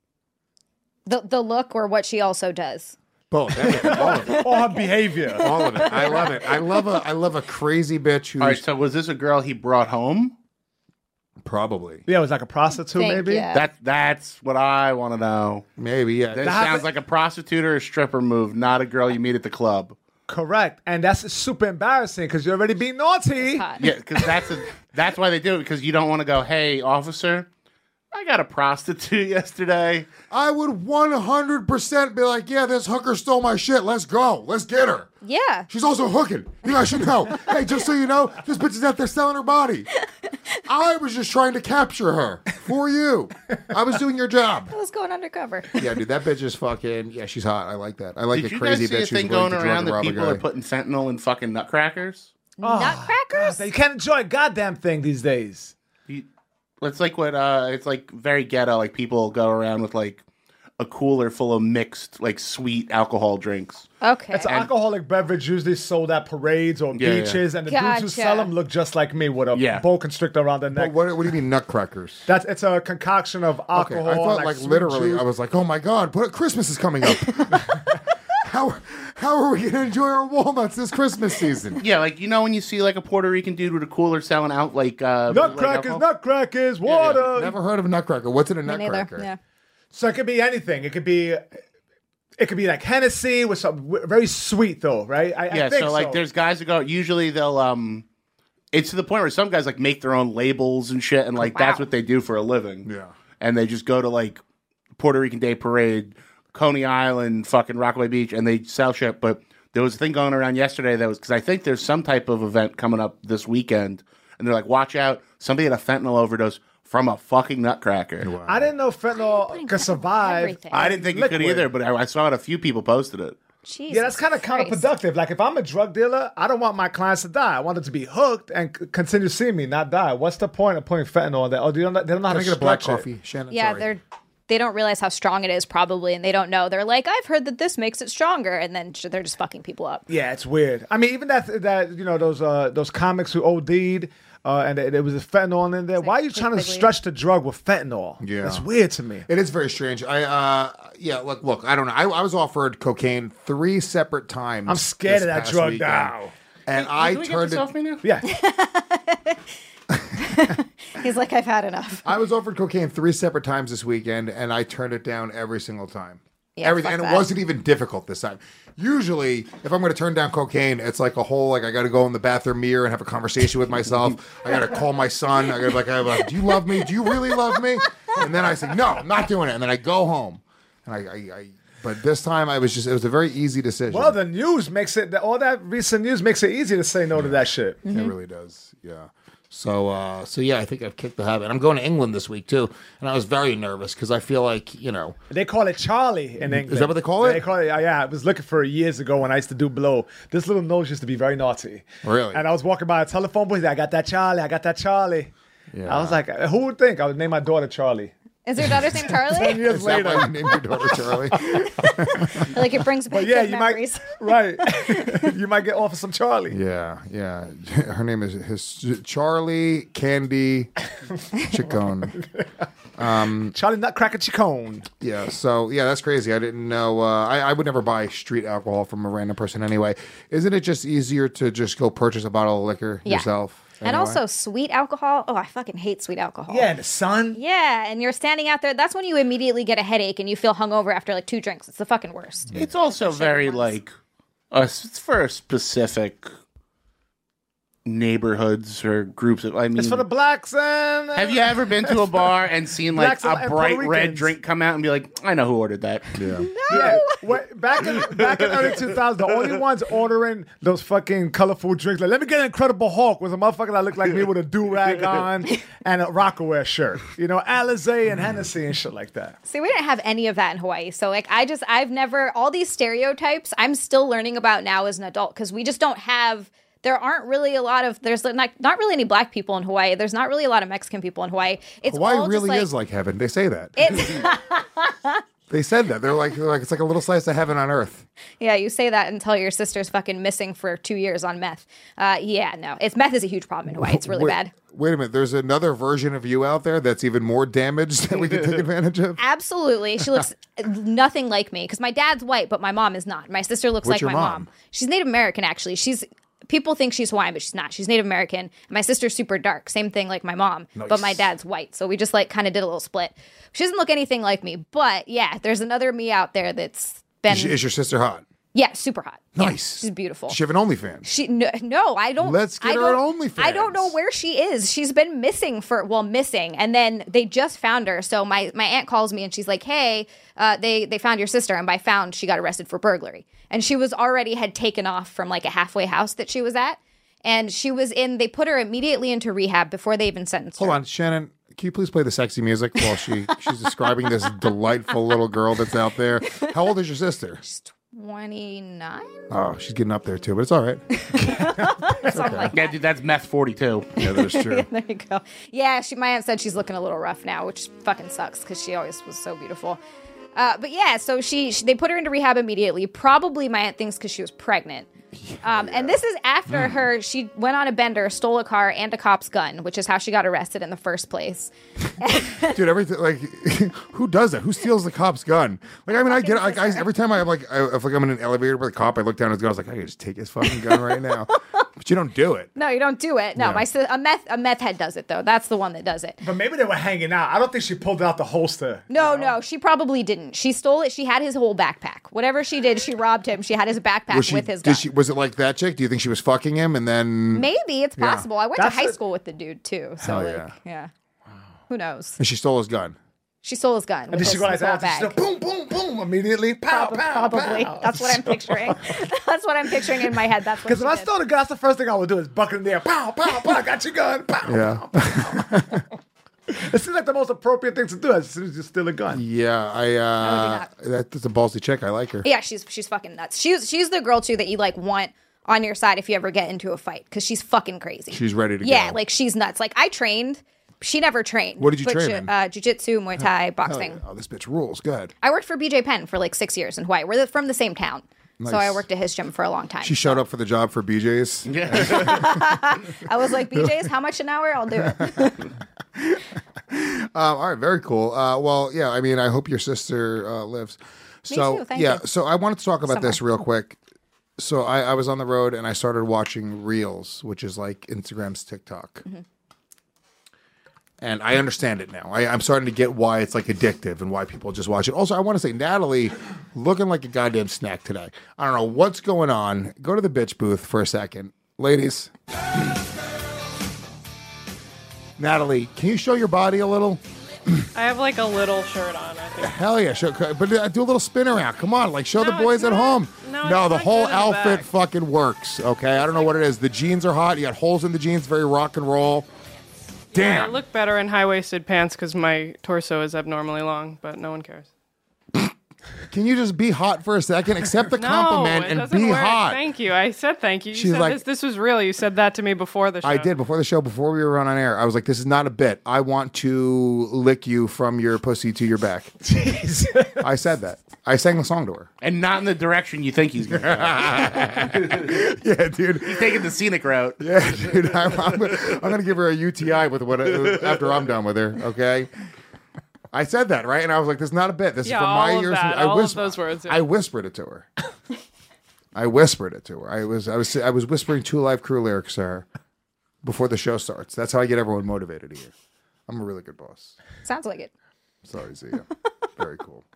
The look or what she also does. Both, everything, all of it. Or her behavior. All of it. I love it. I love a crazy bitch who's... All right, so was this a girl he brought home? Probably. Yeah, it was like a prostitute, maybe. Yeah. That's what I want to know. Maybe, yeah. This sounds like a prostitute or a stripper move, not a girl you meet at the club. Correct, and that's super embarrassing because you're already being naughty. Hot. Yeah, because that's why they do it, because you don't want to go, hey, officer, I got a prostitute yesterday. I would 100% be like, yeah, this hooker stole my shit. Let's go. Let's get her. Yeah. She's also hooking. You guys should know. Hey, just so you know, this bitch is out there selling her body. I was just trying to capture her for you. I was doing your job. I was going undercover. Yeah, dude, that bitch is fucking, yeah, she's hot. I like that. I like Did a you crazy guys see a bitch who's thing willing going to around drug that rob a people guy. are putting fentanyl in fucking nutcrackers? Nutcrackers? You can't enjoy a goddamn thing these days. It's like what it's like very ghetto. Like people go around with like a cooler full of mixed like sweet alcohol drinks. Okay. It's an alcoholic beverage usually sold at parades or Yeah, beaches, and the dudes who Gotcha. sell them look just like me with a boa constrictor around their neck. What do you mean nutcrackers? It's a concoction of Okay, alcohol. I thought like sweet literally, juice. I was like, oh my God, Christmas is coming up. How are we going to enjoy our walnuts this Christmas season? Yeah, like you know when you see like a Puerto Rican dude with a cooler selling out like Nutcrackers, water. Never heard of a nutcracker. What's in a Me neither. nutcracker? Yeah. So it could be anything. It could be like Hennessy with some very sweet though, right? I Yeah, think so like there's guys who go. Usually they'll it's to the point where some guys like make their own labels and shit, and like that's what they do for a living. Yeah, and they just go to like Puerto Rican Day Parade, Coney Island, fucking Rockaway Beach, and they sell shit. But there was a thing going around yesterday that was because I think there's some type of event coming up this weekend, and they're like, watch out, somebody had a fentanyl overdose from a fucking nutcracker. Wow. I didn't know fentanyl could survive. Everything. I didn't think it could either, but I saw it. A few people posted it. Jesus Yeah, that's kind of Christ. counterproductive. Like if I'm a drug dealer, I don't want my clients to die. I want them to be hooked and continue seeing me, not die. What's the point of putting fentanyl in there? Oh, they don't know how Can to I get a black stretch it. coffee, Shannon? Yeah, Sorry. they don't realize how strong it is probably, and they don't know. They're like, I've heard that this makes it stronger, and then they're just fucking people up. Yeah, it's weird. I mean, even that you know those comics who OD'd and there was a fentanyl in there. Why are you trying to stretch the drug with fentanyl? Yeah, that's weird to me. It is very strange. Look, I don't know. I was offered cocaine 3 separate times. I'm scared of that past drug weekend, now. and Can I we get turned this it. off me now? Yeah. He's like, I've had enough. I was offered cocaine 3 separate times this weekend, and I turned it down every single time. Yeah, Everything, fuck and it that. wasn't even difficult this time. Usually, if I'm going to turn down cocaine, it's like a whole I got to go in the bathroom mirror and have a conversation with myself. I got to call my son. I got to like, do you love me? Do you really love me? And then I say, no, I'm not doing it. And then I go home, and but this time it was a very easy decision. Well, the news makes it. All that recent news makes it easy to say no to that shit. It really does. Yeah. So yeah, I think I've kicked the habit. I'm going to England this week too, and I was very nervous because I feel like They call it Charlie in England. Is that what they call it? They call it. Yeah, I was looking for it years ago when I used to do blow. This little nose used to be very naughty. Really? And I was walking by a telephone booth. I got that Charlie. I got that Charlie. Yeah. I was like, who would think I would name my daughter Charlie? Is your daughter's name 10 Charlie? years Is that why you later. named your daughter Charlie? Like it brings back But yeah, good you memories. might. Right. You might get offered some Charlie. Yeah. Her name is Charlie Candy Chacon. Charlie Nutcracker Chacon. Yeah. So yeah, that's crazy. I didn't know. I would never buy street alcohol from a random person anyway. Isn't it just easier to just go purchase a bottle of liquor Yeah. yourself? And anyway? also sweet alcohol. Oh, I fucking hate sweet alcohol. Yeah, the sun. Yeah, and you're standing out there. That's when you immediately get a headache and you feel hungover after like 2 drinks. It's the fucking worst. It's also very like it's for a specific neighborhoods or groups of. I mean, It's for the blacks and. have you ever been to a bar and seen like Blacks and a Puerto bright red Ricans. drink come out and be like, I know who ordered that? Yeah. Yeah, back in early 2000s, the only ones ordering those fucking colorful drinks, like let me get an Incredible Hulk, was a motherfucker that looked like me with a do-rag on and a Rockaway shirt. You know, Alizé and Hennessy and shit like that. See, we didn't have any of that in Hawaii. So, like, I've never, all these stereotypes I'm still learning about now as an adult because we just don't have, there aren't really a lot of, there's not really any black people in Hawaii. There's not really a lot of Mexican people in Hawaii. It's Hawaii all really just is like heaven. They say that. It's, They said that. They're like it's like a little slice of heaven on earth. yeah, you say that until your sister's fucking missing for 2 years on meth. Yeah, no, meth is a huge problem in Hawaii. It's really bad. Wait a minute. There's another version of you out there that's even more damaged that we can take advantage of. Absolutely. She looks nothing like me because my dad's white, but my mom is not. My sister looks What's like your my mom? mom. She's Native American, actually. She's people think she's Hawaiian, but she's not. She's Native American. My sister's super dark. Same thing like my mom, but my dad's white. So we just like kind of did a little split. She doesn't look anything like me, but yeah, there's another me out there that's been. Is your sister hot? Yeah, super hot. Nice. Yeah, she's beautiful. Does she have an OnlyFans? No, I don't. Let's get her an OnlyFans. I don't know where she is. She's been missing and then they just found her. So my aunt calls me and she's like, "Hey, they found your sister." And by found, she got arrested for burglary. And she was had taken off from like a halfway house that she was at, and they put her immediately into rehab before they even sentenced her. Hold on, Shannon. Can you please play the sexy music while she's describing this delightful little girl that's out there? How old is your sister? 29? Oh, she's getting up there too, but it's all right. Yeah, dude, that's meth 42. Yeah, that is true. Yeah, there you go. Yeah, my aunt said she's looking a little rough now, which fucking sucks because she always was so beautiful. But yeah, so they put her into rehab immediately. Probably my aunt thinks because she was pregnant. And this is after she went on a bender, stole a car and a cop's gun, which is how she got arrested in the first place. Dude, everything who does that? Who steals the cop's gun? Like, I mean, I get it. Like, every time if I'm in an elevator with a cop, I look down at his gun. I was like, I can just take his fucking gun right now. But you don't do it. No, you don't do it. No, a meth head does it though. That's the one that does it. But maybe they were hanging out. I don't think she pulled out the holster. No, she probably didn't. She stole it. She had his whole backpack. Whatever she did, she robbed him. She had his backpack with his gun. Was it like that chick? Do you think she was fucking him and then? Maybe it's possible. I went to high school with the dude too. So yeah. Who knows? And she stole his gun. She stole his gun. And then she go like that. Boom, boom, boom. Immediately. Pow, pow, probably. Pow. That's what I'm picturing. That's what I'm picturing in my head. That's what. Because if I stole the gun, that's the first thing I would do is bucket in there. Pow, pow, pow. Got your gun. Pow, yeah. Pow, pow. It seems like the most appropriate thing to do as soon as you steal a gun. Yeah, that's a ballsy chick. I like her. Yeah, she's fucking nuts. She's the girl too that you like want on your side if you ever get into a fight because she's fucking crazy. She's ready to go. Yeah, like she's nuts. Like I trained. She never trained. What did you train in? Jiu-jitsu, Muay Thai, boxing. Yeah. Oh, this bitch rules. Good. I worked for BJ Penn for like 6 years in Hawaii. We're from the same town. Nice. So I worked at his gym for a long time. She showed up for the job for BJ's. Yeah. I was like, BJ's, how much an hour? I'll do it. All right, very cool. Well, yeah, I mean, I hope your sister lives. Me too, thank you. So I wanted to talk about this real quick. So I was on the road and I started watching Reels, which is like Instagram's TikTok. Mm-hmm. And I understand it now. I'm starting to get why it's like addictive and why people just watch it. Also, I want to say, Natalie, looking like a goddamn snack today. I don't know what's going on. Go to the bitch booth for a second. Ladies. Natalie, can you show your body a little? I have like a little shirt on, I think. Hell yeah. But do a little spin around. Come on. Like, show the boys at home. No, the whole outfit fucking works. Okay? I don't know what it is. The jeans are hot. You got holes in the jeans. Very rock and roll. Damn. Yeah, I look better in high-waisted pants because my torso is abnormally long, but no one cares. Can you just be hot for a second? Accept the compliment and be hot. Thank you. I said thank you. You She's said like, this was real. You said that to me before the show. I did before the show, before we were on air. I was like, this is not a bit. I want to lick you from your pussy to your back. Jeez. I said that. I sang the song to her. And not in the direction you think he's going to go. Yeah, dude. He's taking the scenic route. Yeah, dude. I'm going to give her a UTI after I'm done with her, okay? I said that, right? And I was like, this is not a bit. This is from my ears. All of those words. Yeah. I whispered it to her. I whispered it to her. I was whispering Two Live Crew lyrics to her before the show starts. That's how I get everyone motivated here. I'm a really good boss. Sounds like it. Sorry, Zia. Very cool.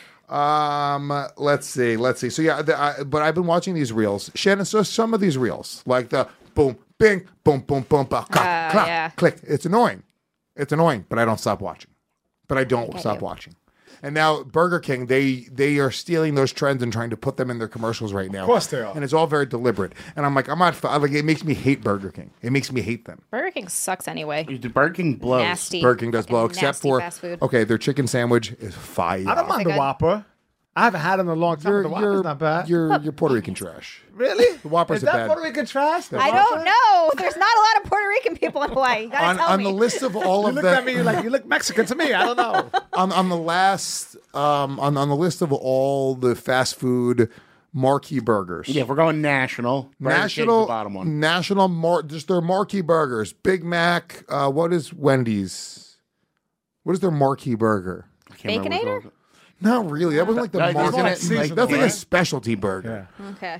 Let's see. So yeah, but I've been watching these reels. Shannon, so some of these reels, like the boom, bing, boom, boom, boom, clack, clack, click. It's annoying. But I don't stop watching. But I don't stop watching. And now Burger King, they are stealing those trends and trying to put them in their commercials right now. Of course they are. And it's all very deliberate. And I'm like, it makes me hate Burger King. It makes me hate them. Burger King sucks anyway. Burger King blows. Nasty. Burger King does blow, except for fast food. Okay, their chicken sandwich is fire. I don't mind the Whopper. I haven't had it in a long time. The Whopper's not bad. You're Puerto Rican trash. Really? The Whopper's is that bad. Puerto Rican trash? I don't know. There's not a lot of Puerto Rican people in Hawaii. You gotta tell me. On the list of all of you looked at me like you look Mexican to me. I don't know. on the last on the list of all the fast food marquee burgers. Yeah, if we're going national. National, the bottom one. Just their marquee burgers. Big Mac. What is Wendy's? What is their marquee burger? Baconator? Not really. That wasn't like the market. That's like a specialty burger. Yeah. Okay.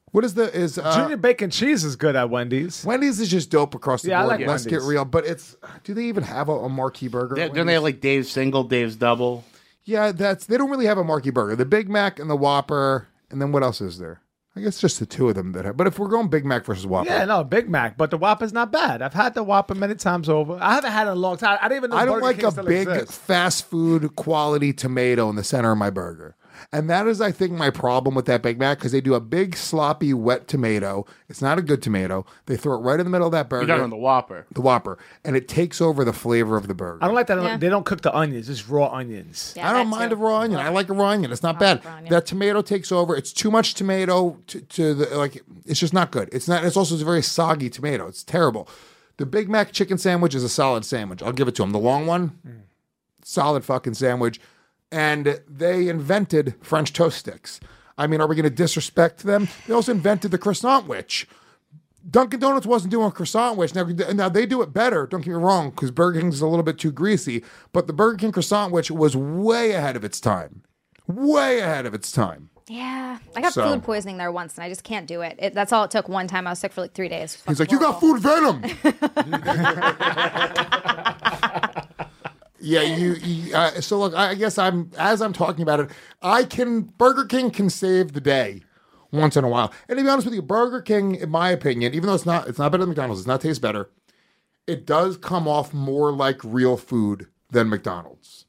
What is Junior bacon cheese is good at Wendy's. Wendy's is just dope across the Yeah, I board. like Let's Wendy's. get real. But do they even have a marquee burger? at Don't they have Wendy's? like Dave's single, Dave's double? Yeah, they don't really have a marquee burger. The Big Mac and the Whopper, and then what else is there? I guess just the two of them that have. But if we're going Big Mac versus Whopper, Yeah, no, Big Mac, but the Whopper's not bad. I've had the Whopper many times over. I haven't had it in a long time. I didn't even know I don't Burger like King a still big exists. fast food quality tomato in the center of my burger. And that is, I think, my problem with that Big Mac because they do a big, sloppy, wet tomato. It's not a good tomato. They throw it right in the middle of that burger. You're talking on the Whopper. The Whopper. And it takes over the flavor of the burger. I don't like that. Yeah. They don't cook the onions, just raw onions. Yeah, I don't that mind too. a raw onion. I like a raw onion. It's not bad. raw onion. That tomato takes over. It's too much tomato to the like. It's just not good. It's not. It's also a very soggy tomato. It's terrible. The Big Mac chicken sandwich is a solid sandwich. I'll give it to them. The long one, solid fucking sandwich. And they invented French toast sticks. I mean, are we going to disrespect them? They also invented the croissant witch. Dunkin' Donuts wasn't doing a croissant witch. Now they do it better, don't get me wrong, because Burger King's a little bit too greasy. But the Burger King croissant witch was way ahead of its time. Way ahead of its time. Yeah, I got So- food poisoning there once, and I just can't do it. That's all it took. One time, I was sick for like 3 days. It was He's like, fucking you got food venom. Yeah, so look, I guess as I'm talking about it, Burger King can save the day once in a while. And to be honest with you, Burger King, in my opinion, even though it's not better than McDonald's, it's not taste better, it does come off more like real food than McDonald's.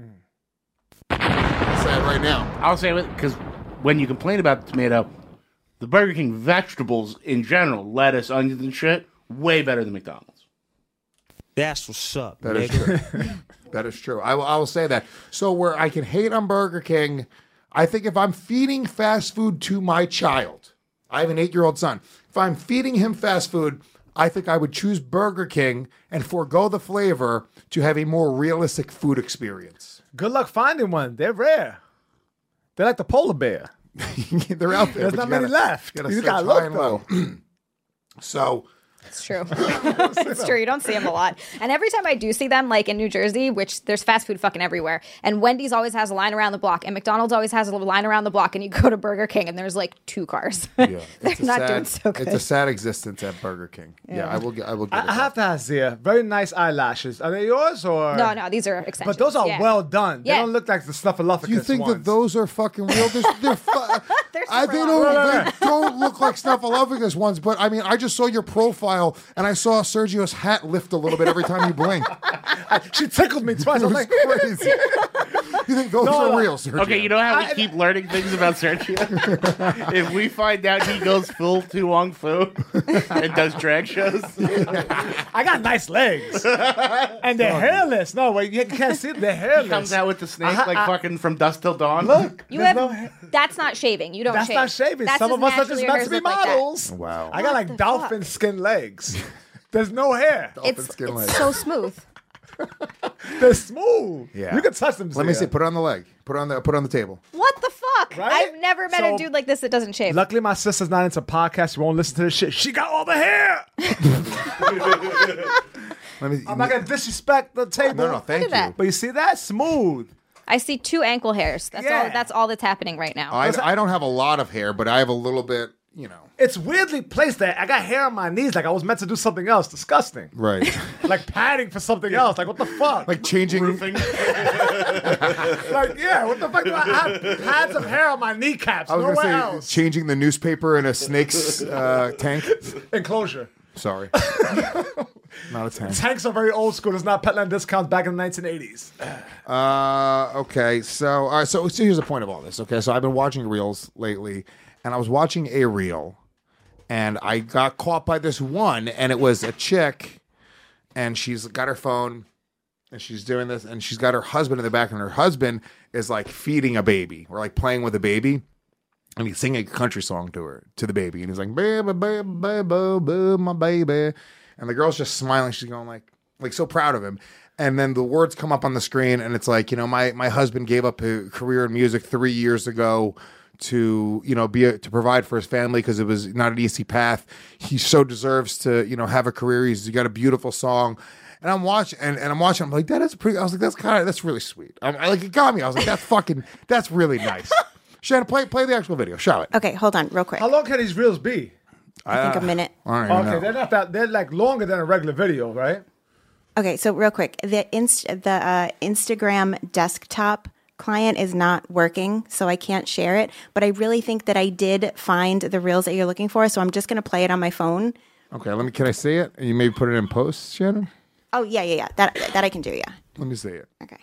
I'll say it right now. I'll say it because when you complain about the tomato, the Burger King vegetables in general, lettuce, onions, and shit, way better than McDonald's. That's what's up. That is true. That is true. I will say that. So where I can hate on Burger King, I think if I'm feeding fast food to my child, I have an 8-year-old son. If I'm feeding him fast food, I think I would choose Burger King and forego the flavor to have a more realistic food experience. Good luck finding one. They're rare. They're like the polar bear. They're out there. There's but not you many gotta- left. gotta You search gotta high look, and low. So It's true. It's true. You don't see them a lot. And every time I do see them, like in New Jersey, which there's fast food fucking everywhere, and Wendy's always has a line around the block, and McDonald's always has a line around the block, and you go to Burger King, and there's like 2 cars. They're not doing so good. It's a sad existence at Burger King. Yeah, I will. I will. Give it I that. have to ask Zia. Very nice eyelashes. Are they yours or? No, these are extensions. But those are Yeah. well done. They Yeah. don't look like the Snuffleupagus You think ones. that those are fucking real? They're They're super long. they don't look like Snuffleupagus ones, but I mean, I just saw your profile and I saw Sergio's hat lift a little bit every time you blink. She tickled me twice. I was It's like, crazy. You think those No, are real, Sergio? Okay, you know how we keep learning things about Sergio? If we find out he goes full Tu Wong Fu and does drag shows, I got nice legs, and they're hairless. No, wait, you can't see it. They're hairless. he comes out with the snake Uh-huh, like fucking from dusk till dawn. Look, You there's have no hair. that's not shaving. You don't That's shave. not shaving. That's Some of us are just naturally meant hers to be look like that. models. Wow. I got like the dolphin skin legs. There's no hair. It's skin legs. so smooth. They're smooth. Yeah. You can touch them. Let me Zia. see. Put it on the leg. Put it on the table. What the fuck? Right? I've never met So- a dude like this that doesn't shave. Luckily, my sister's not into podcasts. She won't listen to this shit. She got all the hair. Let me. I'm not gonna disrespect the table. No, thank at that. you. But you see that smooth. I see 2 ankle hairs. That's Yeah. all. That's all that's happening right now. I don't have a lot of hair, but I have a little bit. You know. It's weirdly placed there. I got hair on my knees, like I was meant to do something else. Disgusting. Right. Like padding for something else. Like what the fuck? Like changing. Like yeah, what the fuck? Do I have pads of hair on my kneecaps? I was Nowhere gonna say else. changing the newspaper in a snake's tank. Enclosure. Sorry. Not a tank. Tanks are very old school. There's not Petland discounts back in the 1980s. Okay, so all right, so here's the point of all this. Okay, so I've been watching reels lately, and I was watching a reel, and I got caught by this one, and it was a chick, and she's got her phone, and she's doing this, and she's got her husband in the back, and her husband is like feeding a baby or like playing with a baby. And he's singing a country song to the baby. And he's like, baby, baby, baby, baby, my baby. And the girl's just smiling. She's going like so proud of him. And then the words come up on the screen, and it's like, you know, my husband gave up a career in music 3 years ago to, you know, to provide for his family because it was not an easy path. He so deserves to, you know, have a career. He's got a beautiful song. And I'm watching, and I'm watching. I'm like, that is pretty. I was like, that's really sweet. Like, it got me. I was like, that's really nice. Shannon, play the actual video. Show it. Okay, hold on, real quick. How long can these reels be? I think a minute. I don't even know. They're not that. They're like longer than a regular video, right? Okay, so real quick, the Instagram desktop client is not working, so I can't share it. But I really think that I did find the reels that you're looking for, so I'm just going to play it on my phone. Okay, can I see it? And you maybe put it in post, Shannon? Oh, yeah. That I can do, yeah. Let me see it. Okay.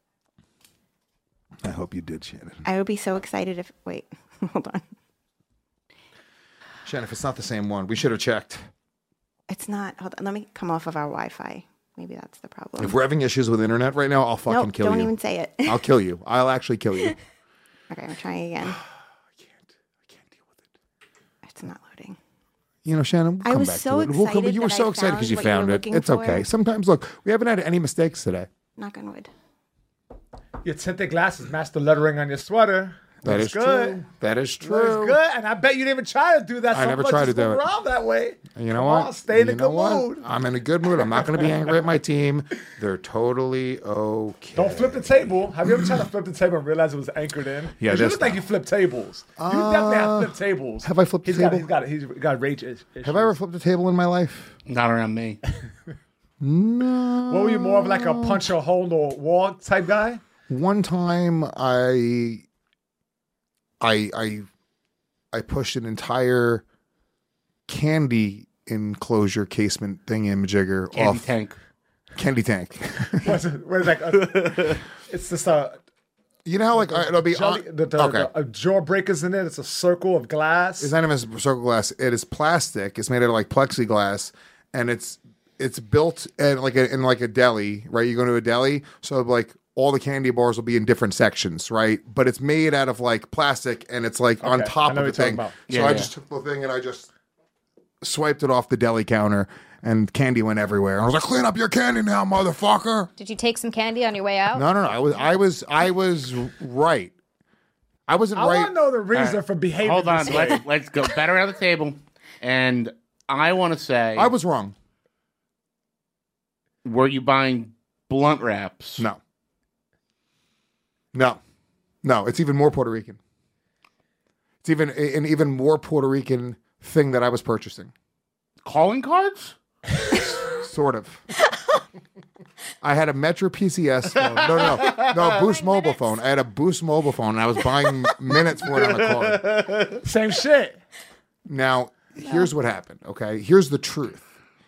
I hope you did, Shannon. I would be so excited if... Wait, hold on. Shannon, if it's not the same one, we should have checked. It's not. Hold on, let me come off of our Wi-Fi. Maybe that's the problem. If we're having issues with internet right now, I'll fucking kill you. Don't even say it. I'll kill you. I'll actually kill you. Okay, I'm trying again. I can't deal with it. It's not loading. You know, Shannon, we'll I come was back so to it. We'll come, excited you were that so I excited because you found what you found were it. looking It's okay. for. Sometimes, look, we haven't had any mistakes today. Knock on wood. Your tinted glasses match the lettering on your sweater. That Looks is good. true. That is Looks true. good, and I bet you didn't even try to do that. I so never much. tried to Just do move it. around that way. And you know Come what? on, stay in a You know good what? mood. I'm in a good mood. I'm not going to be angry at my team. They're totally okay. Don't flip the table. Have you ever tried to flip the table and realize it was anchored in? Yeah, 'Cause you this look like you flip tables. You definitely have flipped tables. Have I flipped the table? He's got rage issues. Have I ever flipped a table in my life? Not around me. No. What were you, more of like a punch a hole in the wall type guy? One time I pushed an entire candy enclosure casement thingamajigger Candy off. tank. Candy tank. What's it like it's just a You know how like it'll be jelly, okay. a jaw breakers in it. It's a circle of glass. It's not even a circle glass. It is plastic. It's made out of like plexiglass, and it's built in like a deli, right? You go to a deli, so like all the candy bars will be in different sections, right? But it's made out of like plastic, and it's like on Okay, top I know of the what you're talking thing. about. So I just took the thing and I just swiped it off the deli counter, and candy went everywhere. I was like, "Clean up your candy now, motherfucker!" Did you take some candy on your way out? No. I was right. I wasn't I right. want to know the reason for behaving. Hold on. this way. Let's go back around the table. And I want to say, I was wrong. were you buying blunt wraps? No. It's even more Puerto Rican. It's even an even more Puerto Rican thing that I was purchasing. Calling cards? Sort of. I had a Metro PCS phone. No, Boost mobile phone. I had a Boost mobile phone, and I was buying minutes for it on the card. Same shit. Now, here's what happened, okay? Here's the truth.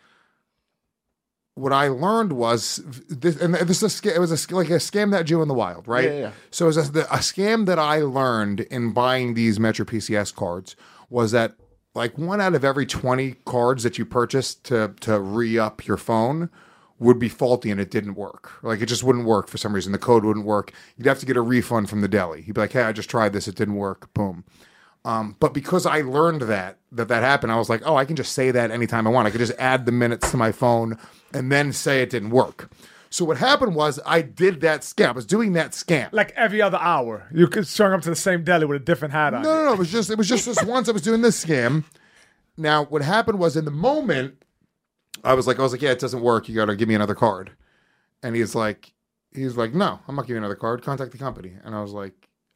What I learned was this, and this is it was like a scam that Jew in the wild, right? Yeah. So it was a scam that I learned in buying these Metro PCS cards was that like 1 out of every 20 cards that you purchased to re-up your phone would be faulty and it didn't work. Like it just wouldn't work for some reason. The code wouldn't work. You'd have to get a refund from the deli. You'd be like, "Hey, I just tried this. It didn't work." Boom. But because I learned that happened, I was like, oh, I can just say that anytime I want. I could just add the minutes to my phone and then say it didn't work. So what happened was I did that scam. I was doing that scam. Like every other hour, you could showing up to the same deli with a different hat on. No. It was just this once I was doing this scam. Now what happened was in the moment, I was like, yeah, it doesn't work. You got to give me another card. And he's like, no, I'm not giving you another card. Contact the company. And I was like,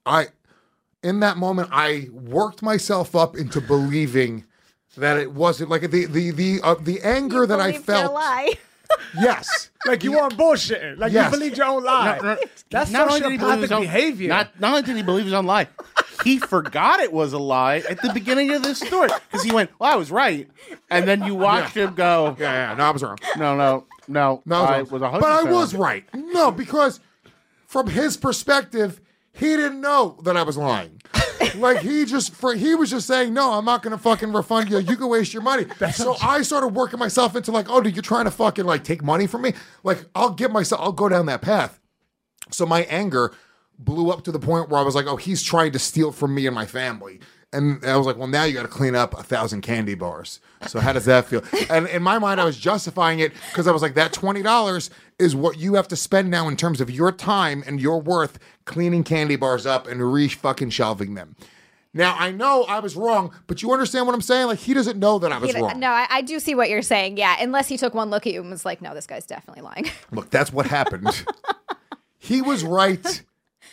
in that moment, I worked myself up into believing that it wasn't like the anger that I felt. Your lie. Yes, Like you weren't bullshitting. Like Yes. you believed your own lie. That's Not only did he believe sociopathic his own behavior. Not only did he believe his own lie, he forgot it was a lie at the beginning of this story because he went, "Well, I was right," and then you watched him go, yeah. No, I was wrong. "No, I was 100%." But I was right. No, because from his perspective, he didn't know that I was lying. Like he was just saying, no, I'm not going to fucking refund you. You can waste your money. So I started working myself into like, oh, dude, you're trying to fucking like take money from me? Like I'll go down that path. So my anger blew up to the point where I was like, oh, he's trying to steal from me and my family. And I was like, well, now you got to clean up 1,000 candy bars. So how does that feel? And in my mind, I was justifying it because I was like, that $20 is what you have to spend now in terms of your time and your worth cleaning candy bars up and fucking shelving them. Now, I know I was wrong, but you understand what I'm saying? Like, he doesn't know that I was wrong. No, I do see what you're saying. Yeah, unless he took one look at you and was like, no, this guy's definitely lying. Look, that's what happened. He was right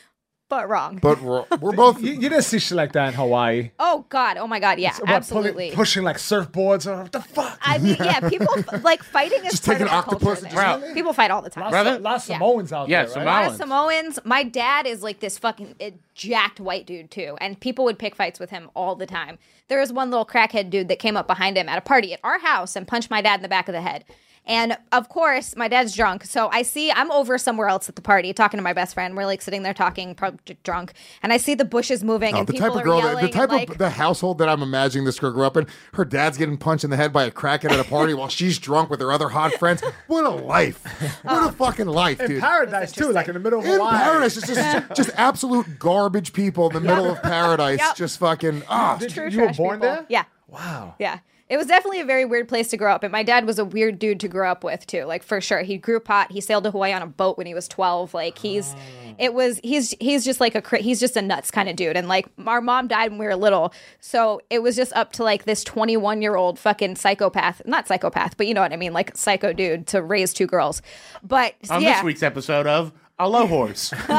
but wrong. But we're both. You didn't see shit like that in Hawaii. Oh God! Oh my God! Yeah, It's about absolutely. pushing like surfboards. Or what the fuck? I mean, yeah, people like fighting is Just part take of an our culture octopus there. and just- People fight all the time. Brother? A lot of Samoans out Yeah, there, Samoans. right? A lot of Samoans. My dad is like this fucking jacked white dude too, and people would pick fights with him all the time. There was one little crackhead dude that came up behind him at a party at our house and punched my dad in the back of the head. And of course, my dad's drunk, so I'm over somewhere else at the party talking to my best friend. We're like sitting there talking, probably drunk, and I see the bushes moving and The people type of are girl, yelling. the type and, like, of the household that I'm imagining this girl grew up in. Her dad's getting punched in the head by a crackhead at a party while she's drunk with her other hot friends. What a life! What a fucking life, In dude. paradise too, like in the middle of In Hawaii. paradise, it's just absolute garbage people in the middle of paradise. Yep. Just fucking true you were trash born people. there? Yeah. Wow. Yeah. It was definitely a very weird place to grow up. And my dad was a weird dude to grow up with too. Like for sure. He grew pot. He sailed to Hawaii on a boat when he was 12. Like he's just like he's just a nuts kind of dude. And like our mom died when we were little. So it was just up to like this 21-year-old fucking psychopath, not psychopath, but you know what I mean? Like psycho dude to raise two girls. But On yeah. this week's episode of A Low Horse. That's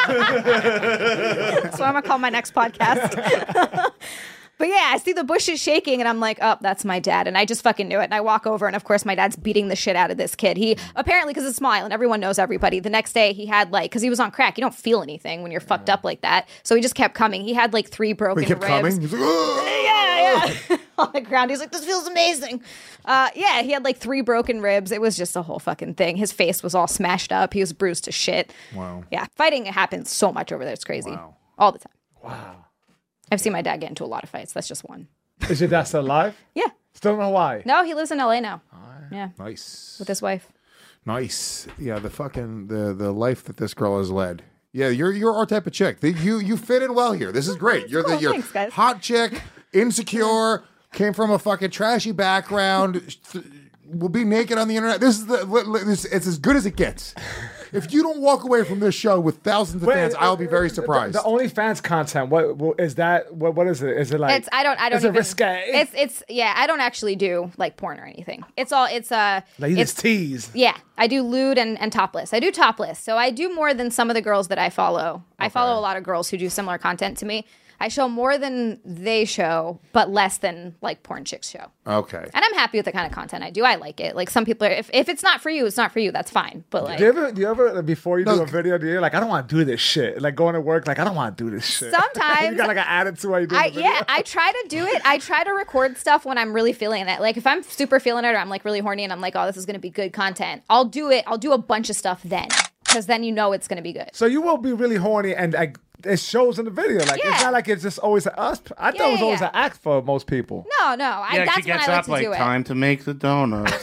what I'm going to call my next podcast. But yeah, I see the bushes shaking and I'm like, oh, that's my dad. And I just fucking knew it. And I walk over and of course my dad's beating the shit out of this kid. He apparently, because it's Small Island, everyone knows everybody. The next day he had like, because he was on crack, you don't feel anything when you're fucked up like that. So he just kept coming. He had like 3 broken He kept ribs. coming. He's like, "Ugh." Yeah. On the ground. He's like, this feels amazing. Yeah, he had like 3 broken ribs. It was just a whole fucking thing. His face was all smashed up. He was bruised to shit. Wow. Yeah, fighting happens so much over there. It's crazy. Wow. All the time. Wow. I've seen my dad get into a lot of fights. That's just one. Is your dad still alive? Yeah. Still in Hawaii? No, he lives in LA now. Yeah. Nice. With his wife. Nice. Yeah, the fucking the life that this girl has led. Yeah, you're our type of chick. You fit in well here. This is great. You're cool. you're Thanks, guys. hot chick, insecure, came from a fucking trashy background. Will be naked on the internet. This is it's as good as it gets. If you don't walk away from this show with thousands of fans, I'll be very surprised. The OnlyFans content. What is that? What is it? Is it like? It's I don't Is even it risque? It's yeah, I don't actually do like porn or anything. It's like you it's just tease. yeah, I do lewd and topless. I do topless. So I do more than some of the girls that I follow. I follow a lot of girls who do similar content to me. I show more than they show, but less than like porn chicks show. Okay. And I'm happy with the kind of content I do. I like it. Like some people are, if it's not for you, it's not for you. That's fine. But like Do you ever before you do a video, do you like I don't want to do this shit? Like going to work, like I don't want to do this shit. Sometimes you got like an attitude while you do the video. yeah, I try to do it. I try to record stuff when I'm really feeling it. Like if I'm super feeling it or I'm like really horny and I'm like, oh, this is going to be good content. I'll do it. I'll do a bunch of stuff then. Because then you know it's going to be good. So you will be really horny and like it shows in the video. Like it's not like it's just always us. I thought it was always an act for most people. No. Yeah, That's she gets when I like up to like do it. time to make the donuts.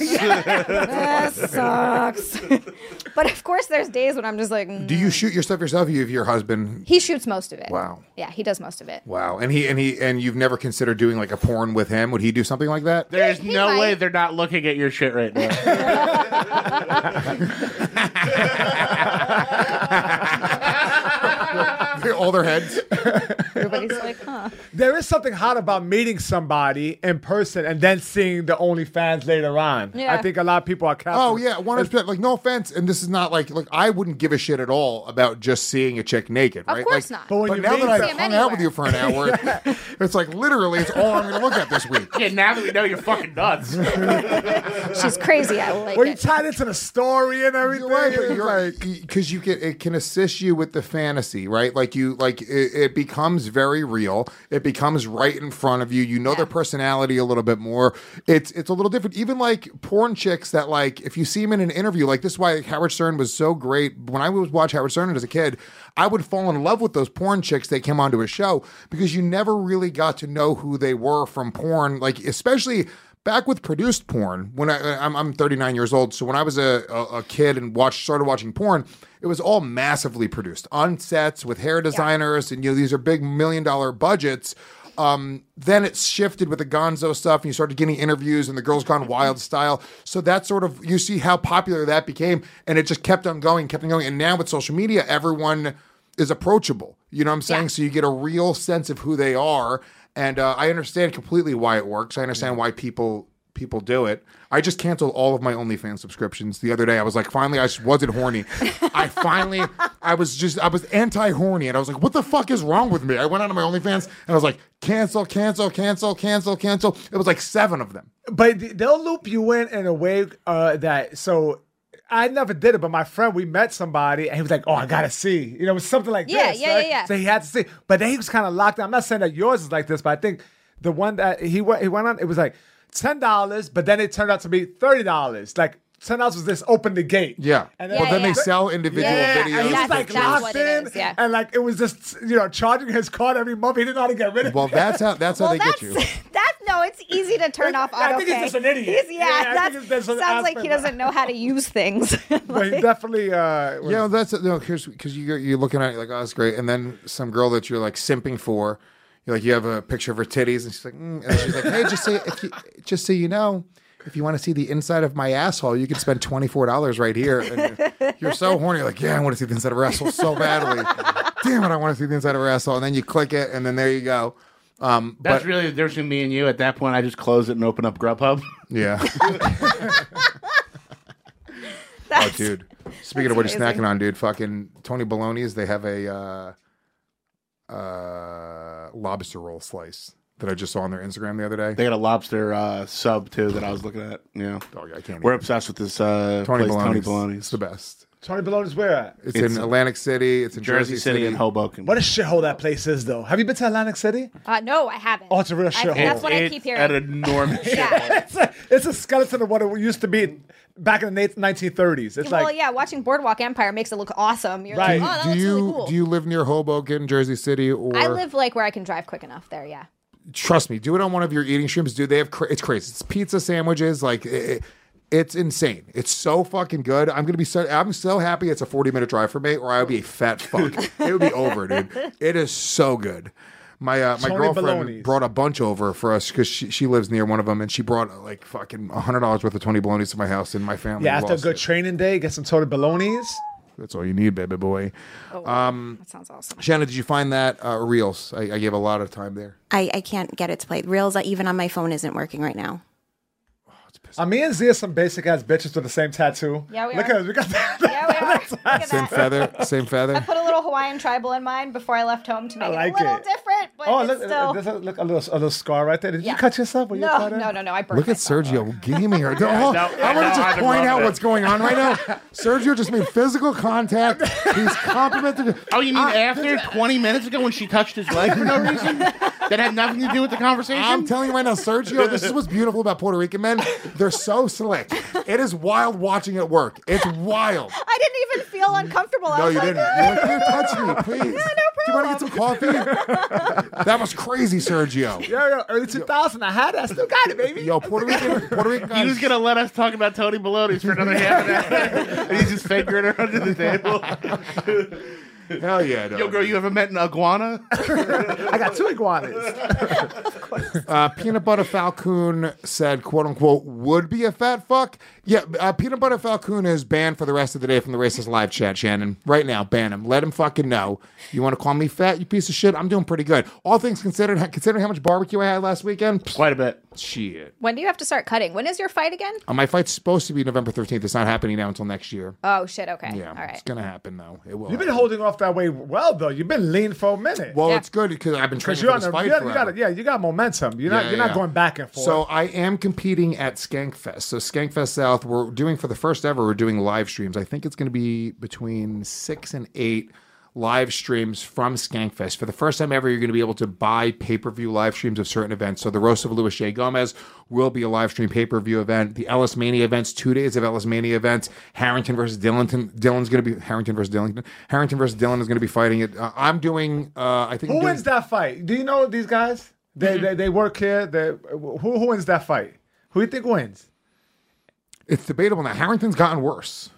That sucks. But of course, there's days when I'm just like, Do you shoot your stuff yourself? You have your husband. He shoots most of it. Wow. Yeah, he does most of it. Wow. And you've never considered doing like a porn with him? Would he do something like that? There's He no might. way they're not looking at your shit right now. All their heads. Everybody's like, huh. There is something hot about meeting somebody in person and then seeing the OnlyFans later on. Yeah. I think a lot of people are captured. Oh yeah, 100%. Like no offense, and this is not like I wouldn't give a shit at all about just seeing a chick naked, right? Of course like, not. But when But you now meet that them- I've hung out with you for an hour, it's like literally it's all I'm going to look at this week. Yeah, now that we know you're fucking nuts. She's crazy. I like Well, you it. tied into the story and everything. Right, but It's you're like, because it can assist you with the fantasy, right? Like it becomes very real. It becomes right in front of you. You know their personality a little bit more. It's a little different. Even like porn chicks that like if you see them in an interview, like this is why Howard Stern was so great. When I would watch Howard Stern as a kid, I would fall in love with those porn chicks that came onto his show because you never really got to know who they were from porn, like especially back with produced porn. When I'm 39 years old, so when I was a kid and started watching porn, it was all massively produced on sets with hair designers, and these are big $1 million budgets. Then it shifted with the Gonzo stuff, and you started getting interviews and the Girls Gone Wild style. So that sort of you see how popular that became, and it just kept on going. And now with social media, everyone is approachable. You know what I'm saying? Yeah. So you get a real sense of who they are. And I understand completely why it works. I understand why people people do it. I just canceled all of my OnlyFans subscriptions the other day. I was like, finally, I just wasn't horny. I was anti-horny, and I was like, what the fuck is wrong with me? I went onto my OnlyFans, and I was like, cancel. It was like 7 of them. But they'll loop you in a way so I never did it, but my friend, we met somebody, and he was like, oh, I gotta see. You know, it was something like this. Yeah. So he had to see. But then he was kind of locked down. I'm not saying that yours is like this, but I think the one that he went on, it was like $10, but then it turned out to be $30. Like, $10 was this open the gate. Yeah. And then they sell individual videos. And he was like That's locked what it in. is, yeah. And like, it was just, charging his card every month. He didn't know how to get rid of it. Well, that's how they get you. No, it's easy to turn off auto pay. I think he's just an idiot. That sounds like he doesn't know how to use things. But he definitely. Because you're looking at it like, oh, that's great, and then some girl that you're like simping for, you have a picture of her titties, and she's like, and she's like, hey, just so you know, if you want to see the inside of my asshole, you can spend $24 right here. And you're so horny, you're like, yeah, I want to see the inside of her asshole so badly. Damn it, I want to see the inside of her asshole, and then you click it, and then there you go. That's really the difference between me and you. At that point, I just close it and open up Grubhub. Yeah. Oh, dude. Speaking of what you're snacking on, dude, fucking Tony Baloney's, they have a lobster roll slice that I just saw on their Instagram the other day. They got a lobster sub, too, that I was looking at. Yeah. Oh, yeah, I can't We're obsessed with this Tony place, Baloney's. Tony Baloney's. It's the best. Tony Baloney's where at? It's in Atlantic City. It's in Jersey City and Hoboken. What a shithole that place is, though. Have you been to Atlantic City? No, I haven't. Oh, it's a real shithole. That's what I keep hearing. An enormous Yeah. It's a skeleton of what it used to be back in the 1930s. It's watching Boardwalk Empire makes it look awesome. You're Right. like, oh, that looks really cool. Do you live near Hoboken, Jersey City, or I live like where I can drive quick enough there, yeah. Trust me, do it on one of your eating streams, dude. They have it's crazy. It's pizza sandwiches, like it's insane. It's so fucking good. I'm so happy it's a 40-minute drive for me, or I would be a fat fuck. It would be over, dude. It is so good. My girlfriend Baloney's. brought a bunch over for us because she lives near one of them, and she brought like fucking $100 worth of Tony Baloney's to my house, and my family. Yeah, after a lost good it. training day, get some Tony Baloney's. That's all you need, baby boy. Oh, that sounds awesome. Shannon, did you find that Reels? I gave a lot of time there. I can't get it to play. Reels, even on my phone, isn't working right now. Me and Z are some basic ass bitches with the same tattoo. Yeah, we Look are. at us. We got that. Yeah, we are. Look at Same that. feather, same I feather. put a little Hawaiian tribal in mine before I left home to make like it a little it. different, but Oh, it's look, still... there's a little scar right there. Did Yeah. you cut yourself? Were you cut in? No, I burned Look at myself. Sergio gaming her. I want to just point out what's going on right now. Sergio just made physical contact. He's complimented. Oh, you mean after 20 minutes ago when she touched his leg for no reason? That had nothing to do with the conversation? I'm telling you right now, Sergio, this is what's beautiful about Puerto Rican men. They're so slick. It is wild watching it work. It's wild. I didn't even feel uncomfortable. I No, was you like, didn't. You're like, here, touch me, please. Yeah, Do you want to get some coffee? That was crazy, Sergio. Yo, early 2000, I had it. I still got it, baby. Yo, Puerto Rican He guys. was going to let us talk about Tony Baloney's for another half an hour. And he's just fingering her under the table. Hell yeah, no. Yo, girl, you ever met an iguana? I got 2 iguanas. Peanut Butter Falcon said, quote unquote, would be a fat fuck. Yeah, Peanut Butter Falcon is banned for the rest of the day from the Racist Live chat, Shannon. Right now, ban him. Let him fucking know. You want to call me fat, you piece of shit? I'm doing pretty good. All things considered, considering how much barbecue I had last weekend, Quite a bit. shit. when do you have to start cutting? When is your fight again? My fight's supposed to be November 13th. It's not happening now until next year. Oh, shit, okay. Yeah, All right. it's going to happen, though. It will. You've been happen. holding off that way well, though. You've been lean for a minute. Well, Yeah. it's good because I've been training Because you're for on this the, fight forever. you got momentum. You're not going back and forth. So I am competing at Skankfest. So Skankfest South, we're doing for the first ever, we're doing live streams. I think it's going to be between 6 and 8 live streams from Skankfest. For the first time ever, you're going to be able to buy pay-per-view live streams of certain events. So the Roast of Louis J. Gomez will be a live stream pay-per-view event. The Ellis Mania events, 2 days of Ellis Mania events. Harrington versus Dillington. Harrington versus Dillington. Harrington versus Dillon is going to be fighting it. I'm doing, I think. who wins that fight? Do you know these guys? They work here. Who wins that fight? Who do you think wins? It's debatable now. Harrington's gotten worse.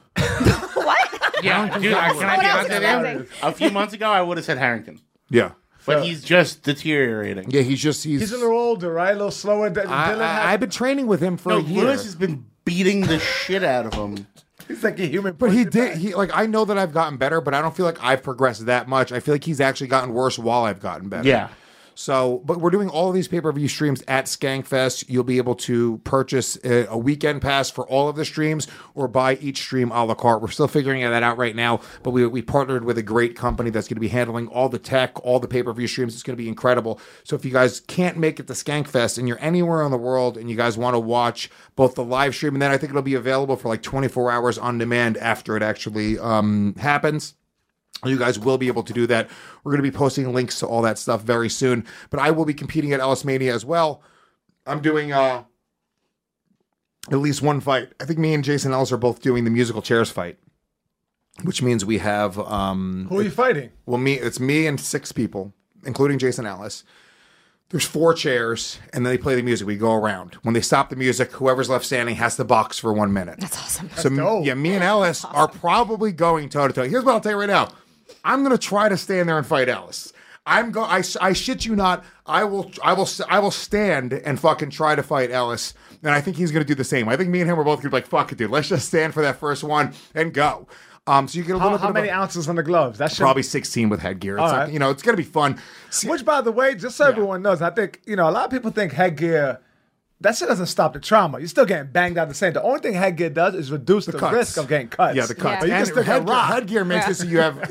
Yeah, dude, can What I be else honest is with happening? you? A few months ago, I would have said Harrington. Yeah. But he's just deteriorating. Yeah, he's He's a little older, right? A little slower. I've been training with him for No, a year. Lewis has been beating the shit out of him. He's like a human. But I know that I've gotten better, but I don't feel like I've progressed that much. I feel like he's actually gotten worse while I've gotten better. Yeah. So, but we're doing all of these pay-per-view streams at Skankfest. You'll be able to purchase a weekend pass for all of the streams or buy each stream a la carte. We're still figuring that out right now, but we partnered with a great company that's going to be handling all the tech, all the pay-per-view streams. It's going to be incredible. So if you guys can't make it to Skankfest and you're anywhere in the world and you guys want to watch both the live stream and then I think it'll be available for like 24 hours on demand after it actually happens, you guys will be able to do that. We're going to be posting links to all that stuff very soon. But I will be competing at Ellis Mania as well. I'm doing at least one fight. I think me and Jason Ellis are both doing the musical chairs fight, which means we have... Who are you fighting? Well, it's me and 6 people, including Jason Ellis. There's 4 chairs, and then they play the music. We go around. When they stop the music, whoever's left standing has to box for 1 minute. That's awesome. So, me and Ellis are probably going toe-to-toe. Here's what I'll tell you right now. I'm going to try to stand there and fight Ellis. I shit you not. I will stand and fucking try to fight Ellis, and I think he's going to do the same. I think me and him are both going to be like, fuck it, dude. Let's just stand for that first one and go. So you get a little bit how many ounces on the gloves? That should probably 16 with headgear. It's right. it's going to be fun. Which, by the way, just so everyone knows, I think a lot of people think headgear. That shit doesn't stop the trauma. You're still getting banged out the same. The only thing headgear does is reduce the risk of getting cuts. Yeah, the cuts. But you can still get rocked. Headgear makes it so you have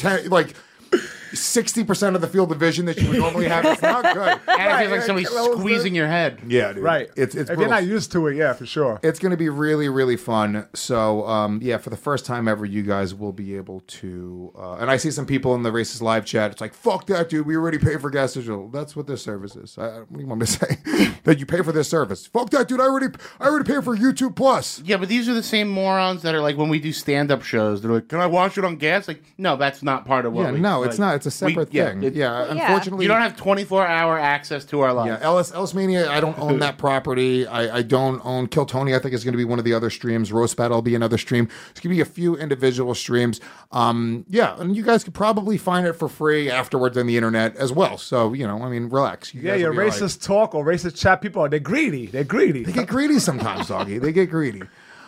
60% of the field of vision that you would normally have. It's not good. And it feels like somebody's squeezing your head. Yeah, dude. Right. It's if brutal. you're not used to it, yeah, for sure. It's going to be really, really fun. So, for the first time ever, you guys will be able to... and I see some people in the Racist Live chat. It's like, fuck that, dude. We already pay for gas digital. That's what this service is. What do you want me to say? That you pay for this service. Fuck that, dude. I already pay for YouTube Plus. Yeah, but these are the same morons that are like, when we do stand-up shows, they're like, can I watch it on gas? Like, no, that's not part of what it's not. It's a separate thing. Unfortunately... You don't have 24-hour access to our lives. Yeah, Ellis Mania, I don't own that property. I don't own Kill Tony. I think is going to be one of the other streams. Roast Battle will be another stream. It's going to be a few individual streams. And you guys could probably find it for free afterwards on the internet as well. So, relax. Your racist talk or racist chat people, they're greedy. They get greedy sometimes, doggy. They get greedy.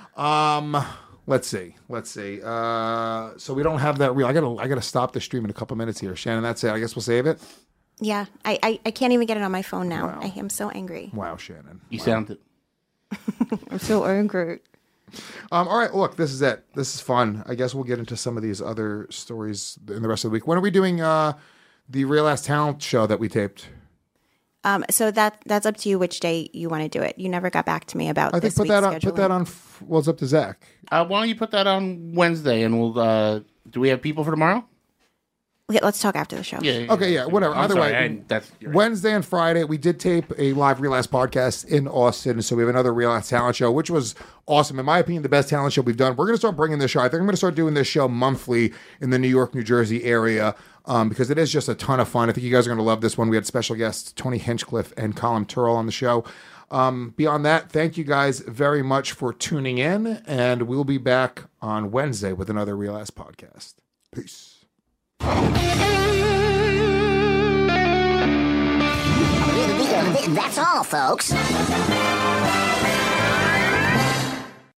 Let's see. So we don't have that reel. I gotta stop the stream in a couple minutes here. Shannon, that's it. I guess we'll save it. Yeah, I can't even get it on my phone now. Wow. I am so angry. Wow, Shannon. You sound... I'm so angry. All right, look, this is it. This is fun. I guess we'll get into some of these other stories in the rest of the week. When are we doing the Real Ass Talent show that we taped? So that's up to you which day you want to do it. You never got back to me about I think this put that on. Well, it's up to Zach. Why don't you put that on Wednesday, and we'll... do we have people for tomorrow? Okay, let's talk after the show. Yeah. Okay, yeah, whatever. Either way, Wednesday and Friday, we did tape a live Real Ass podcast in Austin, so we have another Real Ass Talent show, which was awesome. In my opinion, the best talent show we've done. We're going to start bringing this show. I think I'm going to start doing this show monthly in the New York, New Jersey area because it is just a ton of fun. I think you guys are going to love this one. We had special guests Tony Hinchcliffe and Colin Turrell on the show. Beyond that, thank you guys very much for tuning in, and we'll be back on Wednesday with another Real Ass podcast. Peace. That's all, folks.